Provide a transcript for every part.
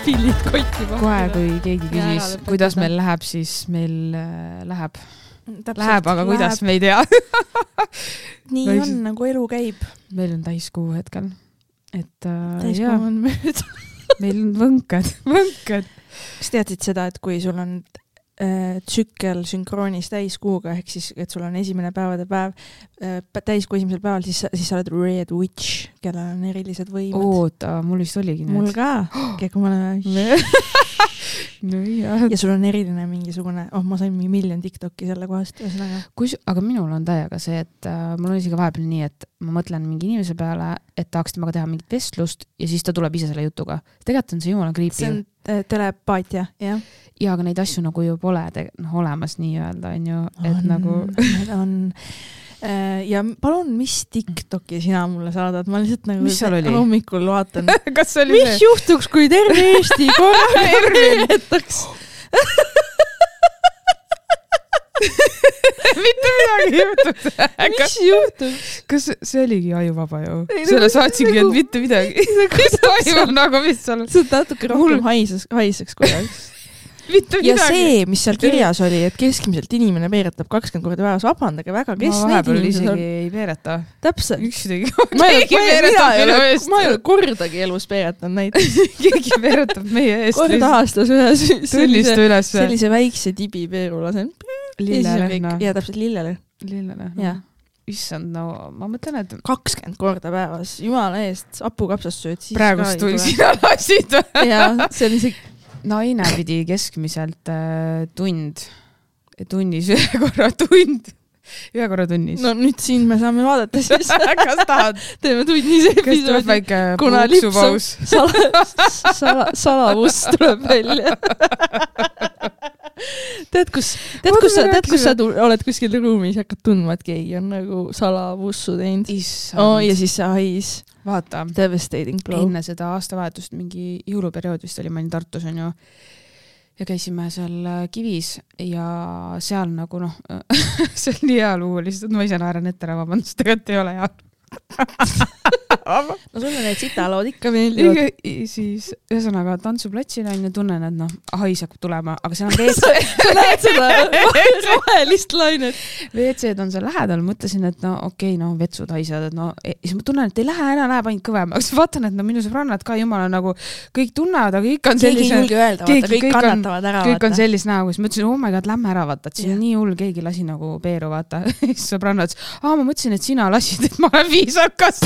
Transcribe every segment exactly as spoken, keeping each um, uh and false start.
pillid kotti. Kohe, kui keegi küsis, kuidas meil läheb, siis meil äh, läheb. Täpselt, läheb, aga läheb. Kuidas me ei tea. Nii Või... on, nagu elu käib. Meil on täiskuu hetkel. Et, äh, täiskuu on mööda. Meil on võnkad. võnkad. Kas teadsid seda, et kui sul on äh, tsükkel sünkroonis täiskuuga, ehk siis, et sul on esimene päevade päev, äh, täiskuu esimesel päeval, siis, siis sa oled Red Witch, kellel on erilised võimed. Oota, mul vist oligi need. Mul ka. Keegi ma olen... No, ja. ja sul on eriline mingisugune, oh ma sain mingi miljon TikToki selle kohast. Kus, aga minul on täiega see, et äh, mul on isegi vahepeal nii, et ma mõtlen mingi inimese peale, et tahaks temaga teha mingit vestlust ja siis ta tuleb ise selle jutuga. Tegelikult on see jumala creepy. See on äh, telepaatia, jah. Ja, aga neid asju nagu ju pole te- no, olemas nii öelda, on ju, et on, nagu... on... Ja palun, mis TikToki sina mulle saadad? Ma lihtsalt nagu hommikul vaatan. Kas oli mis see? Juhtuks, kui terve Eesti korra meeletaks? Mitte midagi juhtuks. Mis juhtuks? Kas see oligi ajuvaba ju? Selle saatsingi, et mitte midagi. Mis toimub nagu, mis seal? See on natuke rohkem haiseks, haiseks kuidagi. Ja see, mis seal kirjas oli, et keskmiselt inimene peeretab kakskümmend korda päevas, vabandage väga, kes ma neid inimesed isegi on? Ei peereta. Täpselt. Üksidegi. Ma ei ole, ma ei ole kordagi elus peeretanud neid. Keegi peeretab meie eest. Kord aastas ühes sellise, üles. sellise väikse tibi peeru lasen. Lillelehna. Ja täpselt lillele. Lillelehna. Issand, no ma mõtlen, et... kakskümmend korda päevas. Jumala eest, apukapsast sööd. Praegust tuli sina lasid. Ja, see on isegi... Naine pidi keskmiselt äh, tund, tunnis ühe korra tund, ühe korra tunnis. No nüüd siin me saame vaadata siis. Kas tahad? Teeme tunnis episoodi. Kas tuleb väike puuksupaus? Sala, sala, salavus tuleb välja. Tead, kus, tead, kus, sa, tead, kus sa tu- oled kuskil ruumis ja hakkad tundma, et keegi on nagu salavussu teinud. Oh, ja siis see hais. Vaata. Devastating blow. Enne seda aastavahetust mingi jõuluperiood vist oli, ma olin Tartus on ju. Ja käisime seal Kivis ja seal nagu noh, see on nii hea lugu lihtsalt, ma ise naeran ette ära, vabandust, tegelikult ei ole hea. no sulle need sitalood ikka meeldivad. Siis ühesõnaga tantsuplatsil on ju tunnen, et noh, hais hakkab tulema, aga seal on W C. Sa näed seda rohelist lainet. W C-d on seal lähedal, mõtlesin, et no okei, okay, no vetsud haisad, et no ja siis ma tunnen, et ei lähe ära, läheb ainult kõvemaks. Vaatan, et no minu sõbrannad ka jumala nagu kõik tunnevad, aga kõik on sellise... Keegi ei julge öelda, vaata, kõik, kõik kannatavad ära. Kõik on sellist näo, kus mõtlesin, oh my god, lämme ära, vaata, et siin on nii hull, keegi lasi nagu peeru, vaata. Sõbrannad, aa, ma mõtlesin, et sina lasid, et ma olen viisakas.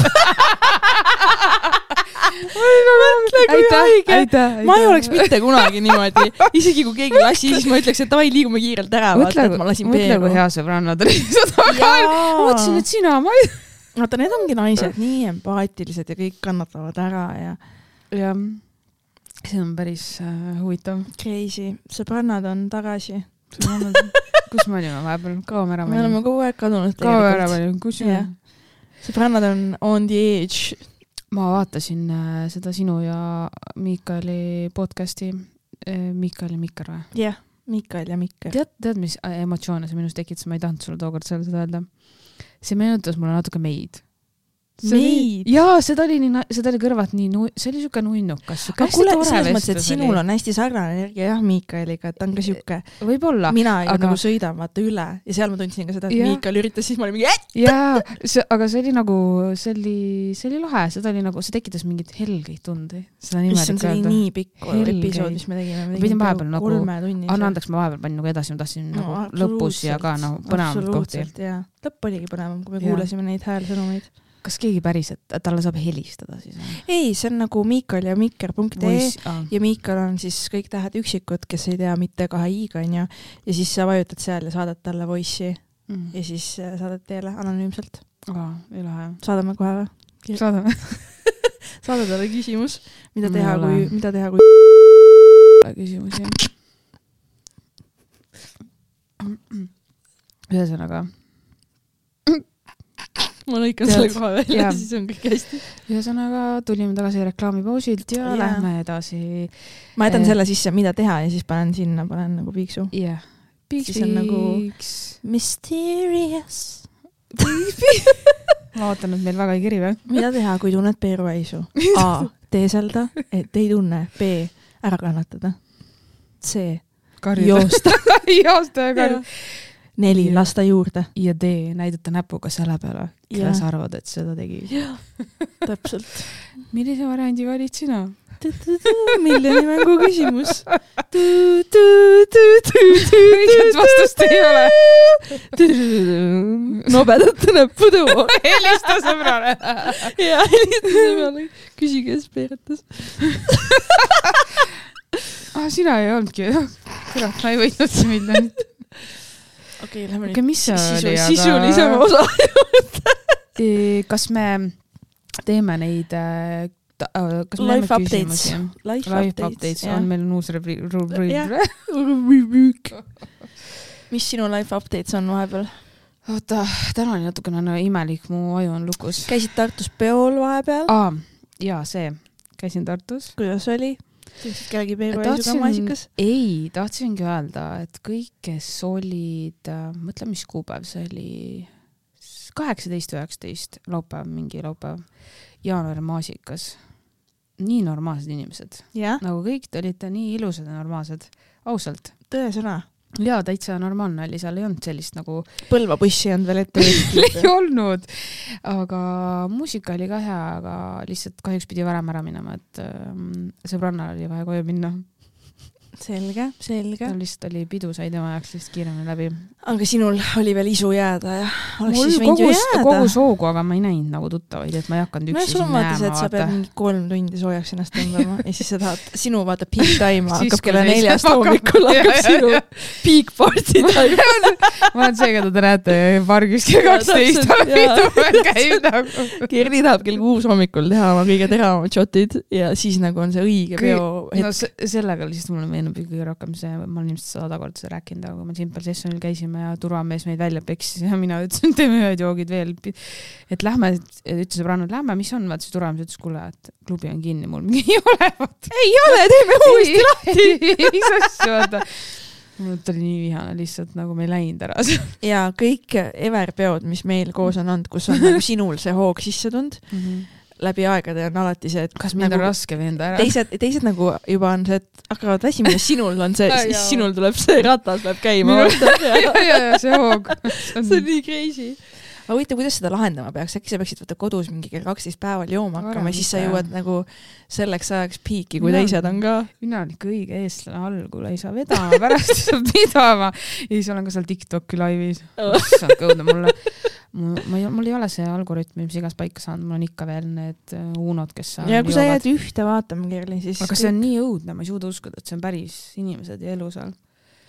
Aitäh, ma ei oleks mitte kunagi niimoodi. Isegi kui keegi lasi, siis ma ütleks, et davai, liigume kiirelt ära. Vaata, et ma lasin peeru. Mõtle, kui hea sõbrannad oli. Ma mõtlesin, et sina ma ei... Vaata, need ongi naised nii empaatilised ja kõik kannatavad ära. Ja, ja see on päris uh, huvitav. Crazy. Sõbrannad on tagasi. Kus me olime vahepeal? Kaome ära me oleme kogu aeg kadunud. Kaome ära olime. Kus me? Sõbrannad on on the edge. Ma vaatasin äh, seda sinu ja Miikali podcasti. Äh, Miikal ja Mikker või? Jah, yeah, Miikal ja Mikker. Tead, tead, mis emotsioone see minus tekitas? Ma ei tahtnud sulle tookord seda öelda. See meenutas mulle natuke meid. Meid? Jaa, seda oli, nii, seda oli kõrvat nii, nu, see oli siuke nuinnukas. Aga kuule, selles mõttes, et sinul oli. On hästi sarnane energia, jah, Miikaliga, et ta on ka siuke. Võib-olla. Mina aga... nagu sõidan vaata üle ja seal ma tundsin ka seda, et ja. Miikal üritas, siis ma olin mingi et! Jaa, see, aga see oli nagu, see oli, see oli lahe, seda oli nagu, see tekitas mingit helgeid tundi. Seda mis on see oli nii pikk episood, mis me tegime. Ma pidin vahepeal nagu, anna andeks, ma vahepeal panin nagu edasi, ma tahtsin no, nagu lõpus ja ka nagu põnevamat kohti. Lõpp oligi põnevam, kui me kuulasime neid häälsõnumeid. Kas keegi päris, et talle saab helistada siis? Ei, see on nagu miikal ja mikker punkt ee ja miikal on siis kõik tähed üksikud, kes ei tea mitte kahe i-ga on ja, ja siis sa vajutad seal ja saadad talle voice'i mm. ja siis saadad teile anonüümselt. Aa, ei lähe. Saadame kohe või? Saadame. Saada talle küsimus, mida teha, kui, mida teha, kui... Küsimus, jah. Ühesõnaga... Ma lõikan selle koha välja ja siis on kõik hästi. Ühesõnaga tulime tagasi reklaamipausilt ja, ja lähme edasi. Ma jätan eh... selle sisse, mida teha ja siis panen sinna, panen nagu piiksu. Jah. Yeah. Piiks, siis on nagu mysterious. Ma ootan, et meil väga ei kiri või? Mida teha, kui tunned peeruhaisu? A. Teeselda, et ei tunne. B. ära kannatada. C. Karjuda. Joosta. Joosta ja karjuda. Neli, lasta juurde. Ja D. Näidata näpuga selle peale, kelle sa arvad, et seda tegi. Jah, täpselt. Millise variandi valid sina? Miljoni mängu küsimus. Õiget vastust ei ole. Nobedate näppude oo. Helista sõbrale. Ja, helista sõbrale. Küsi, kes peeretas. Ah, sina ei olnudki. Kurat, ma ei võitnud see miljonit. Okei, okay, lähme okay, nüüd sisu, oli, aga... sisulisema osa juurde. Kas me teeme neid... Ta, kas me life updates. Life, life updates. Yeah. On meil on uus rubriik. Mis sinu life updates on vahepeal? Oota, täna oli natukene no, imelik, mu aju on lukus. Käisid Tartus peol vahepeal? Aa, jaa, see. Käisin Tartus. Kuidas oli? Tõensid kellegi peeru ja suga maasikas? Ei, tahtsingi öelda, et kõik, kes olid, mõtle, mis kuupäev see oli, kaheksateist üheksateist laupäev, mingi laupäev, jaanuari maasikas. Nii normaalsed inimesed. Ja? Nagu kõik te olite nii ilusad ja normaalsed. Ausalt. Tõesõna. Jaa, täitsa normaalne oli. Seal ei olnud sellist nagu... Põlva bussi on veel ette võitud. Ei olnud. Aga muusika oli ka hea, aga lihtsalt kahjuks pidi varem ära minema, et ähm, sõbrannal oli vaja koju minna. Selge, selge. Ta lihtsalt oli pidu, sai tema jaoks lihtsalt kiiremini läbi. Aga sinul oli veel isu jääda ja oleks mul siis võinud ju jääda. Kogu soogu, aga ma ei näinud nagu tuttavaid, et ma ei hakanud üksi no, sinna jääma. Et sa pead mingi kolm tundi soojaks ennast tõmbama ja siis sa tahad, sinu vaata peak time hakkab kella neljast hommikul hakkab sinu peak party time. Ma olen see, keda te näete pargis kell kaksteist pidu peal käib nagu. Kerli tahab kell kuus hommikul teha oma kõige teravamad shotid ja siis nagu on see õige peo hetk. No sellega lihtsalt mulle meenub kõige rohkem see, ma olen ilmselt sada korda seda rääkinud, aga kui me Simple Sessionil käisime ja turvamees meid välja peksis ja mina ütlesin, teeme ühed joogid veel, et lähme, ütles sõbrannad, lähme, mis on, vaat siis turvamees ütles, kuule, et klubi on kinni, mul mingi ei ole, vaata. Ei ole, teeme uuesti lahti. Mis asju, vaata. Mul oli nii vihane lihtsalt, nagu me ei läinud ära. Ja kõik everpeod, mis meil koos on olnud, kus on nagu sinul see hoog sisse tund, mm-hmm. läbi aegade on alati see, et kas mind nagu on raske veenda ära. Teised, teised nagu juba on see, et hakkavad väsima ja sinul on see, siis sinul tuleb see ratas läheb käima. ja, ja, ja see hoog. see on nii crazy. Aga huvitav, kuidas seda lahendama peaks? Äkki sa peaksid võtta kodus mingi kell kaksteist päeval jooma hakkama ja siis sa jõuad nagu selleks ajaks piiki, kui mina, teised on ka. Mina olen kõige eestlane algul, ei saa vedama, pärast saab pidama. Ja siis olen ka seal TikToki laivis. Saad kõuda mulle. Mul, mul ei ole see algoritm, mis igas paika saanud, mul on ikka veel need uunod, kes seal ja kui sa jääd ühte vaatama Kerli, siis... Aga see on nii õudne, ma ei suuda uskuda, et see on päris inimesed ja elu seal.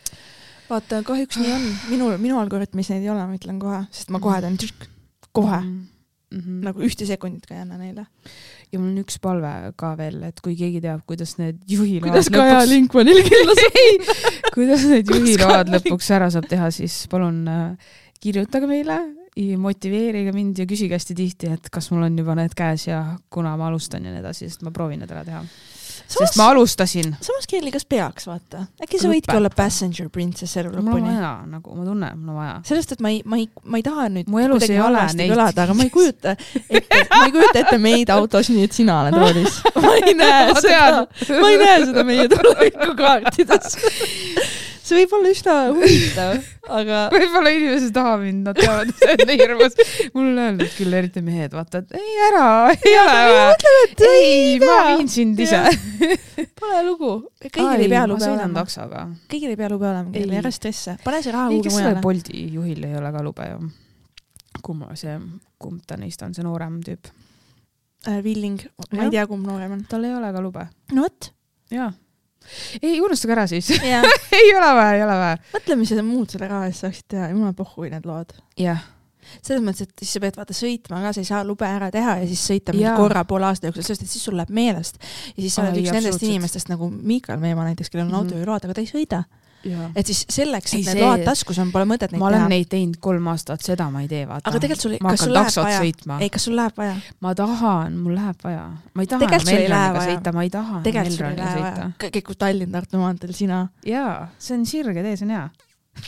Vaata, kahjuks nii on. Minu, minu algoritmis neid ei ole, ma ütlen kohe, sest ma kohe teen tširk, kohe. Mm-hmm. Nagu ühte sekundit ka ei anna neile. Ja mul on üks palve ka veel, et kui keegi teab, kuidas need juhiload kuidas lõpuks... Kaja Linkmanil killas kuidas need juhiload lõpuks ära saab teha, siis palun äh, kirjutage meile ja motiveerige mind ja küsige hästi tihti, et kas mul on juba need käes ja kuna ma alustan ja nii edasi, sest ma proovin need ära teha. Samas, sest ma alustasin. Samas Kerli, kas peaks, vaata? Äkki sa võidki olla passenger princess elu lõpuni? Mul on vaja, nagu ma tunnen, mul on vaja. Sellest, et ma ei, ma ei, ma ei taha nüüd mu elus ei ole neid. Kõlada, aga ma ei kujuta ette, ma ei kujuta ette meid autos nii, et sina oled roolis. Ma ei näe seda, ma ei näe seda meie tulevikukaartides. See võib olla üsna huvitav, aga... Võib-olla inimesed taha mind, nad teavad, et see on hirmus. Mul on öelnud küll eriti mehed, vaata, et ei ära, ei ole vaja. Ei, ma viin sind ise. Pole lugu. Kõigil ei pea lube olema. Ma sõidan taksoga. Kõigil ei pea lube olema, kellel ei ära stresse. Pane see raha kuhugi mujale. Kes Bolti juhil ei ole ka lube ju? Kumma see, kumb ta neist on, see noorem tüüp? Villing, ma ei tea, kumb noorem on. Tal ei ole ka lube. No võt. Jaa. Ei, unustage ära siis. ei ole vaja, ei ole vaja. Mõtle, mis sa muud selle raha eest saaksid teha. Jumala pohhui need lood. Jah. Selles mõttes, et siis sa pead vaata sõitma ka, sa ei saa lube ära teha ja siis sõita mingi korra poole aasta jooksul, sest et siis sul läheb meelest. Ja siis sa oled üks nendest inimestest nagu Miikal Meemaa näiteks, kellel on mm-hmm. autojuhiload, aga ta ei sõida. Ja. Et siis selleks, et ei, need see... load taskus on, pole mõtet neid ma teha. Ma olen teha. neid teinud kolm aastat, seda ma ei tee, vaata. Aga tegelikult sul, ma kas sul läheb vaja? Sõitma. Ei, kas sul läheb vaja? Ma tahan, mul läheb vaja. Ma ei taha Melroniga sõita, ma ei taha Melroniga sõita. Kõik kui Tallinn-Tartu maantel sina. Jaa, see on sirge tee, see on hea.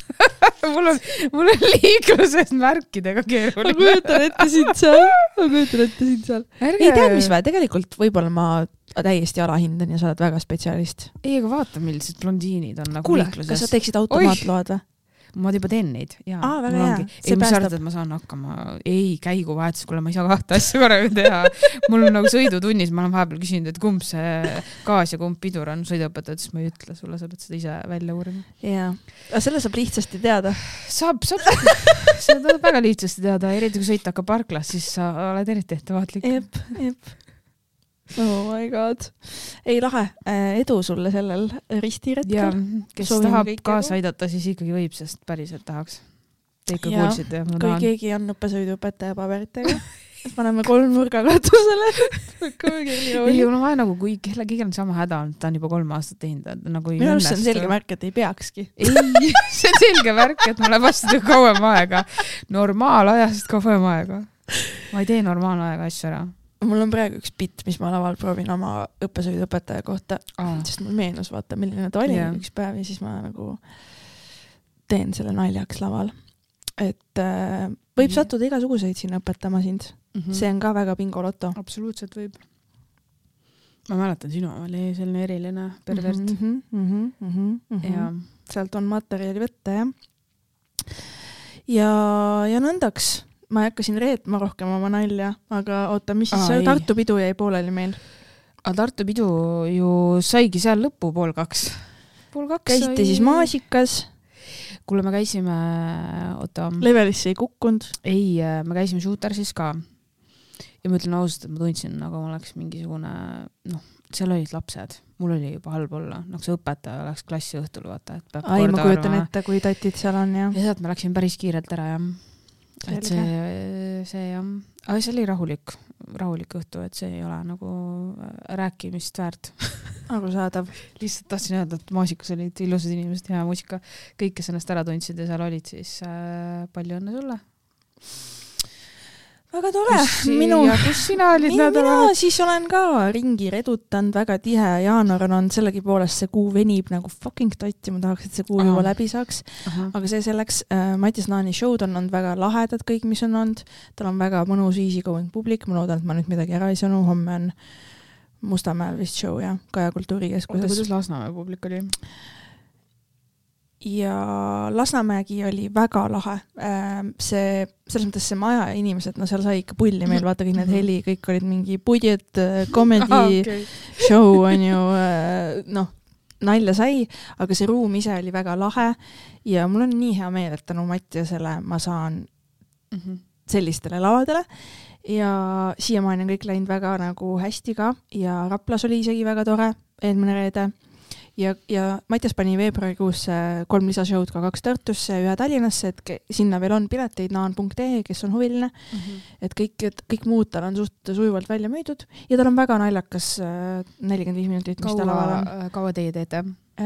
mul on, mul on liikluses märkidega keeruline. Ma kujutan ette sind seal. Ma kujutan ette sind seal. Ärge... Ei tea, mis vaja. Tegelikult võib-olla ma täiesti alahindan ja sa oled väga spetsialist. Ei, aga vaata, millised blondiinid on nagu Kuule, liikluses. kas sa teeksid automaatload või? Ma juba teen neid. Jaa, Aa, väga hea. Ei, mis arvad, et ma saan hakkama? Ei, käigu vahetus, kuule, ma ei saa kahte asja korraga teha. Mul on nagu sõidutunnis, ma olen vahepeal küsinud, et kumb see gaas ja kumb pidur on sõiduõpetajad, siis ma ei ütle sulle, sa pead seda ise välja uurima. Jaa. Aga selle saab lihtsasti teada. Saab, saab. Seda väga lihtsasti teada. Eriti kui sõita hakkab parklas, siis sa oled eriti ettevaatlik. Jep, jep. Oh my god. Ei lahe, edu sulle sellel ristiretkel. Ja kes Soovin tahab kaasa aidata, siis ikkagi võib, sest päriselt tahaks. Te ikka kuulsite. Kui tahan. Keegi on õppesõiduõpetaja paberitega, et paneme kolm nurga katusele. Ei, on vaja nagu, kui keegi on sama häda, ta on juba kolm aastat teinud. Nagu Minu arust see on selge märk, et ei peakski. Ei, see on selge märk, et mulle vastu kauem aega. Normaalajast kauem aega. Ma ei tee normaalaaega asju ära. Mul on praegu üks bitt, mis ma laval proovin oma õppesõiduõpetaja kohta, oh. sest mul meenus, vaata, milline ta oli yeah. üks päev ja siis ma nagu teen selle naljaks laval. Et äh, võib yeah. sattuda igasuguseid siin õpetama sind. Mm -hmm. See on ka väga bingoloto. Absoluutselt võib. Ma mäletan, sinu oli selline eriline pervert. Mm -hmm, mm -hmm, mm -hmm. Ja sealt on materjali võtta, jah. Ja, ja nõndaks. Ma ei hakka siin reetma rohkem oma nalja, aga oota, mis siis Aa, Tartu pidu jäi pooleli meil? A Tartu pidu ju saigi seal lõppu pool kaks. Pool kaks Käisite sai... siis Maasikas? Kuule, me käisime... Oota... Levelisse ei kukkunud? Ei, me käisime Shootersis ka. Ja ma ütlen ausalt, et ma tundsin, nagu ma oleks mingisugune... Noh, seal olid lapsed. Mul oli juba halb olla. Nagu see õpetaja läks klassi õhtul, vaata. Et peab Ai, ma kujutan ette, kui tatid seal on, jah. Ja sealt me läksime päris kiirelt ära, jah. Et see, see jah, aga see oli rahulik, rahulik õhtu, et see ei ole nagu rääkimist väärt. Arusaadav. Lihtsalt tahtsin öelda, et Maasikas olid ilusad inimesed, hea muusika. Kõik, kes ennast ära tundsid ja seal olid, siis äh, palju õnne sulle. Väga tore. Kus, minu, ja kus sina olid mina, mina siis olen ka ringi redutanud väga tihe. Jaanuar on sellegi poolest see kuu venib nagu fucking totti. Ma tahaks, et see kuu Aha. juba läbi saaks. Aha. Aga see selleks, äh, Mattias Naani showd on olnud väga lahedad kõik, mis on olnud. Tal on väga mõnus easy going publik. Ma loodan, et ma nüüd midagi ära ei sanu. Homme on Mustamäel vist show ja Kaja Kultuurikeskuses. Oota, kuidas Lasnamäe publik oli? Ja Lasnamäegi oli väga lahe. See, selles mõttes see maja ja inimesed, no seal sai ikka pulli meil, vaata kõik need heli, kõik olid mingi budget, comedy ah, okay. show on ju, noh, nalja sai, aga see ruum ise oli väga lahe ja mul on nii hea meel, et tänu Mattiasele ma saan mm -hmm. sellistele lavadele ja siiamaani on kõik läinud väga nagu hästi ka ja Raplas oli isegi väga tore eelmine reede. Ja, ja Mattias pani veebruarikuus kolm lisashowd ka kaks Tartusse, ühe Tallinnasse, et ke, sinna veel on pileteid naan punkt ee, kes on huviline. Mm -hmm. Et kõik, et kõik muud tal on suht sujuvalt välja müüdud ja tal on väga naljakas nelikümmend viis minutit, mis ta laval on. Kaua teie teete?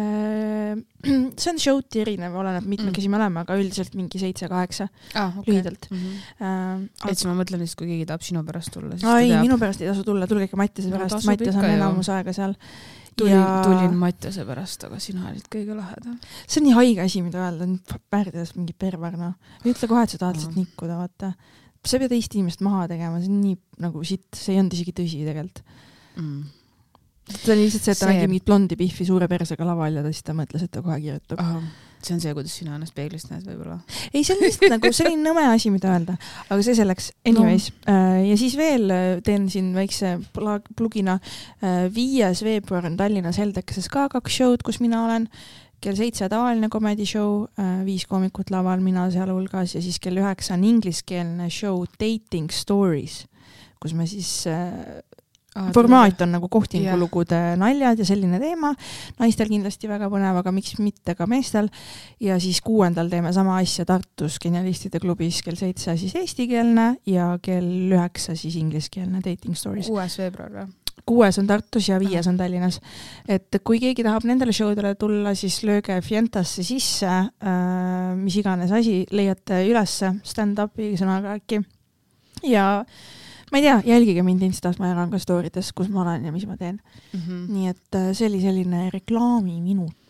See on showti erinev, oleneb mitmekesi me oleme, aga üldiselt mingi seitse kaheksa ah, okay. lühidalt. Mm -hmm. uh, et ma mõtlen, et kui keegi tahab sinu pärast tulla, siis ai, minu pärast ei tasu tulla, tulge ikka Mattiase pärast, no, Mattias on enamus aega seal. Tulin, ja... tulin Mattiase pärast, aga sina olid kõige laheda. See on nii haige asi, mida öelda, pärdes mingi perverna. Ütle kohe, et sa tahad lihtsalt nikkuda, vaata. Sa pead teist inimest maha tegema, see on nii nagu sitt, see ei olnud isegi tõsi tegelikult. Mm. See oli lihtsalt see, et ta see... nägi mingit blondi pihvi suure persega laval ja ta siis ta mõtles, et ta kohe kirjutab. Aha. See on see, kuidas sina ennast peeglist näed võib-olla. Ei, see on lihtsalt nagu, see oli nõme asi, mida öelda. Aga see selleks, anyways. No. Ja siis veel teen siin väikse plugina. Viies veebruar on Tallinnas Heldekeses ka kaks showd, kus mina olen. Kell seitse tavaline comedy show, viis koomikut laval, mina seal hulgas. Ja siis kell üheksa on ingliskeelne show Dating Stories, kus me siis... Ah, formaat on nagu kohtingulugude yeah. naljad ja selline teema. Naistel kindlasti väga põnev, aga miks mitte ka meestel. Ja siis kuuendal teeme sama asja Tartus Genialistide klubis kell seitse siis eestikeelne ja kell üheksa siis ingliskeelne Dating Stories. Kuues veebruar või? Kuues on Tartus ja viies on Tallinnas. Et kui keegi tahab nendele showdele tulla, siis lööge Fientasse sisse, äh, mis iganes asi, leiate ülesse stand-upi sõnaga äkki. Ja ma ei tea, jälgige mind Instas, ma jagan ka storydes, kus ma olen ja mis ma teen. Mm -hmm. Nii et see oli selline reklaamiminut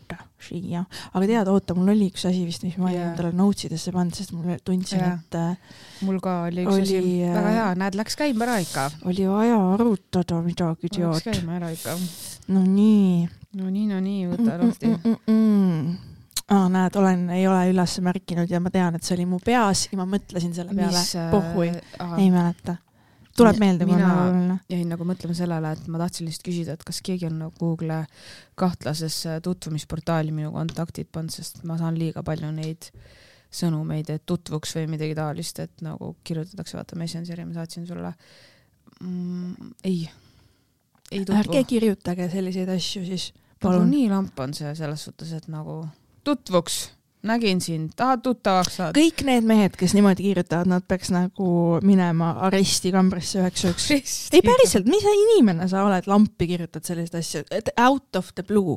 Shia. Aga tead, oota, mul oli üks asi vist, mis ma olin yeah. endale notesidesse pannud, sest mul tundsin, yeah. et mul ka oli üks oli, asi. Väga hea, näed, läks käima ära ikka. Oli vaja arutada midagi, tead. Läks käima ära ikka. No nii. No nii, no nii, võta lahti. Mm, mm, mm. Ah, näed, olen, ei ole üles märkinud ja ma tean, et see oli mu peas ja ma mõtlesin selle peale. Mis, Pohhui, äh, ei mäleta. Tuleb meelde, kui on oluline. Jäin nagu mõtlema sellele, et ma tahtsin lihtsalt küsida, et kas keegi on nagu Google kahtlases tutvumisportaali minu kontaktid pannud, sest ma saan liiga palju neid sõnumeid, et tutvuks või midagi taolist, et nagu kirjutatakse, vaata Messengeri, ma saatsin sulle. Mm, ei, ei tutvu. Ärge kirjutage selliseid asju siis. Palun. Nii lamp on see selles suhtes, et nagu tutvuks. Nägin sind, tahad tuttavaks saada? Kõik need mehed, kes niimoodi kirjutavad, nad peaks nagu minema aresti kambrisse üheks üheks. Ei päriselt, mis inimene sa oled, lampi kirjutad sellist asja? Out of the blue.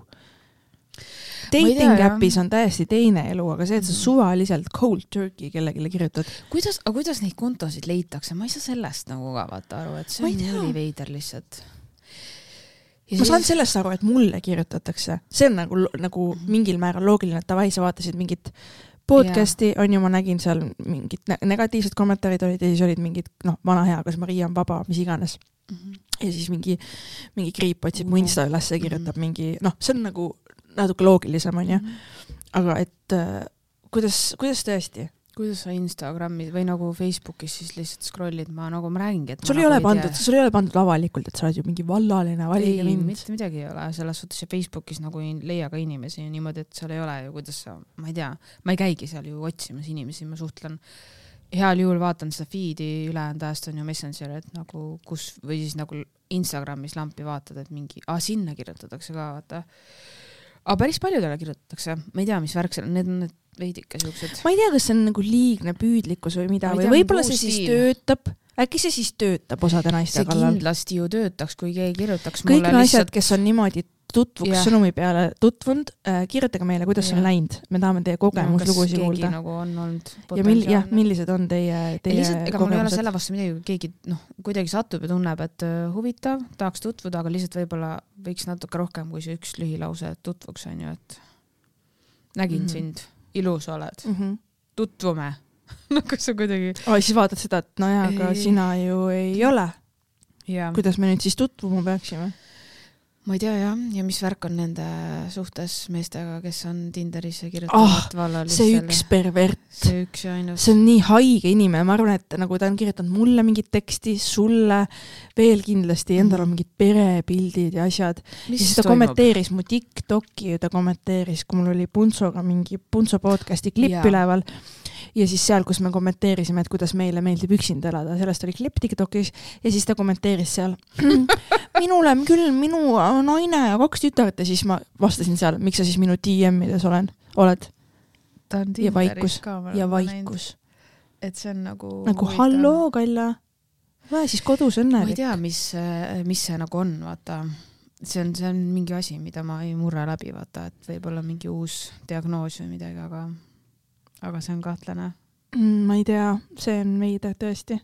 Dating appis on täiesti teine elu, aga see, et sa suvaliselt cold turkey kellegile kirjutad. Kuidas, aga kuidas neid kontosid leitakse? Ma ei saa sellest nagu ka vaata aru, et see on nii veider lihtsalt. Ja ma saan sellest aru, et mulle kirjutatakse. See on nagu, nagu mm-hmm. mingil määral loogiline, et tavai sa vaatasid mingit podcasti, yeah. on ju, ma nägin seal mingid negatiivsed kommentaarid olid ja siis olid mingid, noh, vana hea, kas Maria on vaba, mis iganes. Mm-hmm. Ja siis mingi, mingi kriip otsib mm-hmm. mu Insta üles ja kirjutab mm-hmm. mingi, noh, see on nagu natuke loogilisem, on ju. Mm-hmm. Aga et uh, kuidas, kuidas tõesti? Kuidas sa Instagrami või nagu Facebookis siis lihtsalt scrollid, ma nagu ma räägingi, et sul ei nagu ole pandud, sul ei ole pandud avalikult, et sa oled ju mingi vallaline, valige mind. Ei, mitte midagi ei ole, selles suhtes ja Facebookis nagu ei leia ka inimesi niimoodi, et seal ei ole ju, kuidas sa, ma ei tea, ma ei käigi seal ju otsimas inimesi, ma suhtlen heal juhul vaatan seda feedi ülejäänud ajast on ju Messenger, et nagu kus, või siis nagu Instagramis lampi vaatad, et mingi, ah, sinna kirjutatakse ka, vaata. Aga päris paljudele kirjutatakse, ma ei tea, mis värk seal, need on need veidike siuksed. Ma ei tea, kas see on nagu liigne püüdlikkus või mida, või võib-olla see siis töötab. Äkki see siis töötab osade naiste see kallal? See kindlasti ju töötaks, kui keegi kirjutaks kõik mulle naised, lihtsalt... kes on niimoodi tutvuks yeah. sõnumi peale tutvunud, äh, kirjutage meile, kuidas yeah. on läinud. Me tahame teie kogemuslugusi no, kuulda. Nagu on olnud ja mil, jah, millised on teie, teie lihtsalt, ega kogemused? Mul ei ole selle vastu midagi, keegi noh, kuidagi satub ja tunneb, et huvitav, tahaks tutvuda, aga lihtsalt võib-olla võiks natuke rohkem kui see üks lühilause tutvuks on ju, et nägin mm-hmm. sind. Ilus oled. Mm-hmm. Tutvume. No kas sa kuidagi... Oh, siis vaatad seda, et no jaa, aga sina ju ei ole. Ja. Kuidas me nüüd siis tutvuma peaksime? Ma ei tea jah, ja mis värk on nende suhtes meestega, kes on Tinderis ja kirjutavad oh, vallalist. See üks pervert. See üks ja ainult. See on nii haige inimene. Ma arvan, et nagu ta on kirjutanud mulle mingit teksti, sulle veel kindlasti, endal on mingid perepildid ja asjad. Mis ja siis ta toimub? Kommenteeris mu TikToki ja ta kommenteeris, kui mul oli Punsoga mingi Punso podcasti klipp ja. Üleval. Ja siis seal, kus me kommenteerisime, et kuidas meile meeldib üksinda elada, sellest oli klipp TikTokis ja siis ta kommenteeris seal minule küll minu naine ja kaks tütart ja siis ma vastasin seal, miks sa siis minu D M-ides olen, oled. Ta on ja vaikus, ja vaikus. Et see on nagu... Nagu halloo, Kalla. Või siis kodus õnnelik. Ma ei tea, mis, mis see nagu on, vaata. See on, see on mingi asi, mida ma ei murre läbi, vaata, et võib-olla mingi uus diagnoos või midagi, aga... Aga see on kahtlane. Ma ei tea, see on meid tõesti.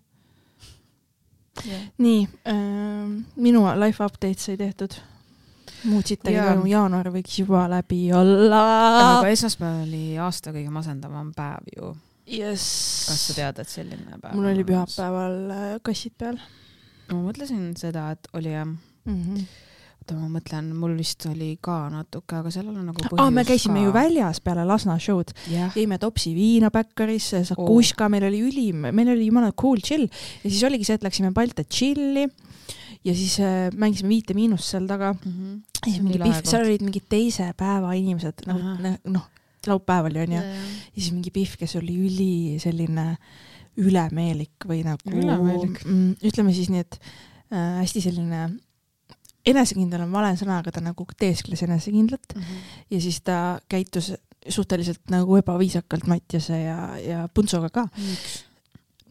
Yeah. Nii, äh, minu life update sai tehtud. Muutsitagi ja. Jaanuar võiks juba läbi olla. Aga esmaspäev oli aasta kõige masendavam päev ju. Yes. Kas sa tead, et selline päev? Mul oli pühapäeval kassid peal. Ma mõtlesin seda, et oli jah. Mm-hmm. Ma mõtlen, mul vist oli ka natuke, aga sellel on nagu põhjus ah, me käisime ka... ju väljas peale Lasna show'd. Yeah. Jõime Topsi viina Bäkkaris, Sakuška, oh. meil oli ülim, meil oli jumala cool chill. Ja siis oligi see, et läksime Balta chilli ja siis äh, mängisime viite miinust seal taga. Mm-hmm. Ja siis mingi pihv, seal olid mingid teise päeva inimesed, nagu, noh, laupäev oli on ja. Yeah. Ja siis mingi pihv, kes oli üli selline ülemeelik või nagu, ülemeelik. Mm, ütleme siis nii, et äh, hästi selline enesekindel on vale sõna, aga ta nagu teeskles enesekindlat mm-hmm. ja siis ta käitus suhteliselt nagu ebaviisakalt Mattiase ja, ja Punsoga ka. Miks?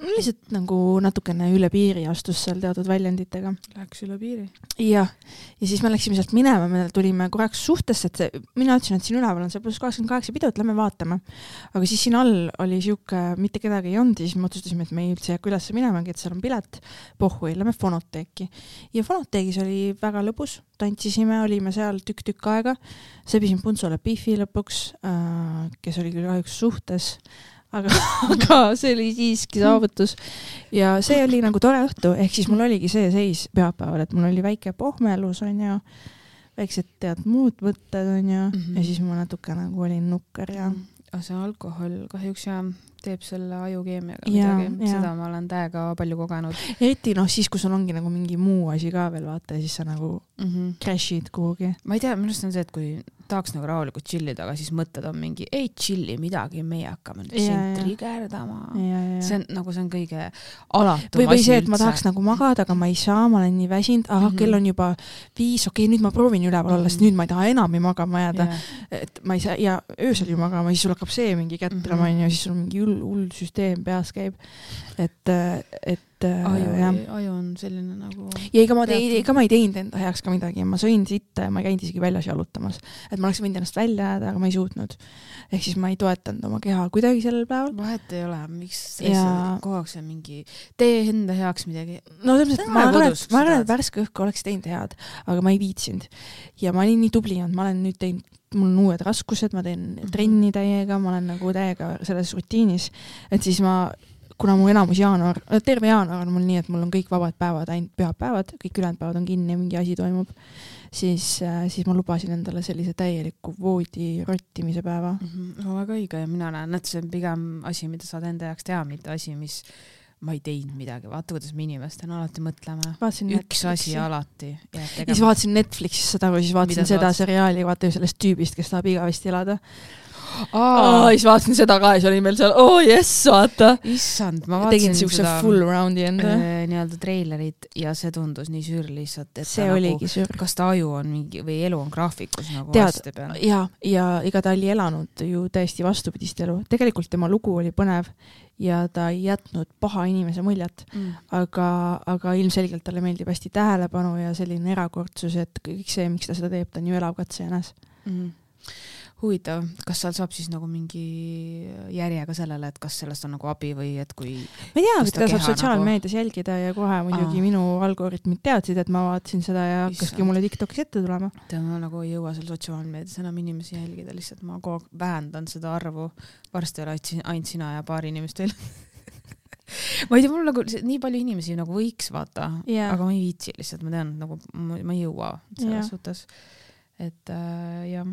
lihtsalt nagu natukene üle piiri astus seal teatud väljenditega. Läks üle piiri. Jah. Ja siis me läksime sealt minema, me tulime korraks suhtesse, et see, mina ütlesin, et siin üleval on see pluss kakskümmend kaheksa pidu, et lähme vaatame. Aga siis siin all oli siuke, mitte kedagi ei olnud, siis me otsustasime, et me ei üldse jääku üles minemagi, et seal on pilet, pohhu, lähme fonoteeki. Ja fonoteegis oli väga lõbus, tantsisime, olime seal tükk-tükk aega, sebisin Puntsole Bifi lõpuks, äh, kes oli küll kahjuks suhtes, aga, aga see oli siiski saavutus ja see oli nagu tore õhtu, ehk siis mul oligi see seis pühapäeval, et mul oli väike pohmelus on ju, väiksed tead muud võtted on ju mm -hmm. ja siis ma natuke nagu olin nukker ja aga see alkohol kahjuks ja teeb selle ajukeemiaga midagi, seda ma olen täiega palju kogenud. Eriti noh, siis kui sul ongi nagu mingi muu asi ka veel vaata ja siis sa nagu mm -hmm. crashid kuhugi. Ma ei tea, minu arust on see, et kui tahaks nagu rahulikult chillida, aga siis mõtted on mingi, ei chilli midagi, meie hakkame nüüd siin trigerdama. See on nagu, see on kõige alatum või, või see, et ma tahaks nagu magada, aga ma ei saa, ma olen nii väsinud, aha, mm -hmm. kell on juba viis, okei, okay, nüüd ma proovin üleval olla, sest nüüd ma ei taha enam magama jääda. Yeah. Et ma ei saa, ja öösel ju magama, siis sul hakkab see mingi kätrama mm -hmm. ja siis sul mingi hull, hull süsteem peas käib. Et, et aju, jah. aju on selline nagu... Ja ega ma, tei, ega ma ei teinud enda heaks ka midagi. Ma sõin sitta ja ma ei käinud isegi väljas jalutamas. Et ma oleks võinud ennast välja jääda, aga ma ei suutnud. Ehk siis ma ei toetanud oma keha kuidagi sellel päeval. Vahet ei ole, miks ja... kogu aeg see mingi tee enda heaks midagi. No täpselt, ma arvan, et, ma arvan, et värske õhku oleks teinud head, aga ma ei viitsinud. Ja ma olin nii tubli, et ma olen nüüd teinud, mul on uued raskused, ma teen mm-hmm. trenni täiega, ma olen nagu täiega selles rutiinis, et siis ma kuna mu enamus jaanuar, terve jaanuar on mul nii, et mul on kõik vabad päevad, ainult pühapäevad, kõik ülejäänud päevad on kinni ja mingi asi toimub, siis, siis ma lubasin endale sellise täieliku voodi rottimise päeva. Mm-hmm. No, väga õige ja mina näen, et see on pigem asi, mida saad enda jaoks teha, mitte asi, mis ma ei teinud midagi. Vaata, kuidas me inimestena alati mõtleme. Vaatsin Üks Netflixi. Asi alati. Ja siis vaatasin Netflixis seda, või siis vaatasin seda vaatsin? seriaali, vaata ju sellest tüübist, kes tahab igavesti elada. Aa, siis vaatasin seda ka ja see oli meil seal, oo oh, jess, vaata. Issand, ma vaatasin seda full roundi enda. Äh, nii-öelda treilerit ja see tundus nii süür lihtsalt, et see oligi nagu, süür. Kas ta aju on mingi, või elu on graafikus nagu Tead, vaste peal. Ja, ja ega ta oli elanud ju täiesti vastupidist elu. Tegelikult tema lugu oli põnev ja ta ei jätnud paha inimese muljet, mm. aga, aga ilmselgelt talle meeldib hästi tähelepanu ja selline erakordsus, et kõik see, miks ta seda teeb, ta on ju elav katsejänes. Mm. Huvitav, kas seal saab siis nagu mingi järjega sellele, et kas sellest on nagu abi või et kui... Ma ei tea, et ta saab sotsiaalmeedias nagu... jälgida ja kohe muidugi Aa. minu algoritmid teadsid, et ma vaatasin seda ja hakkaski mulle TikTokis ette tulema. Tead, ma nagu ei jõua seal sotsiaalmeedias enam inimesi jälgida, lihtsalt ma kogu aeg vähendan seda arvu. Varsti ole ainult sina ja paar inimest veel. Ma ei tea, mul nagu nii palju inimesi nagu võiks vaata, yeah. aga ma ei viitsi lihtsalt, ma tean, nagu ma ei jõua selles yeah. suhtes. Et äh, jah...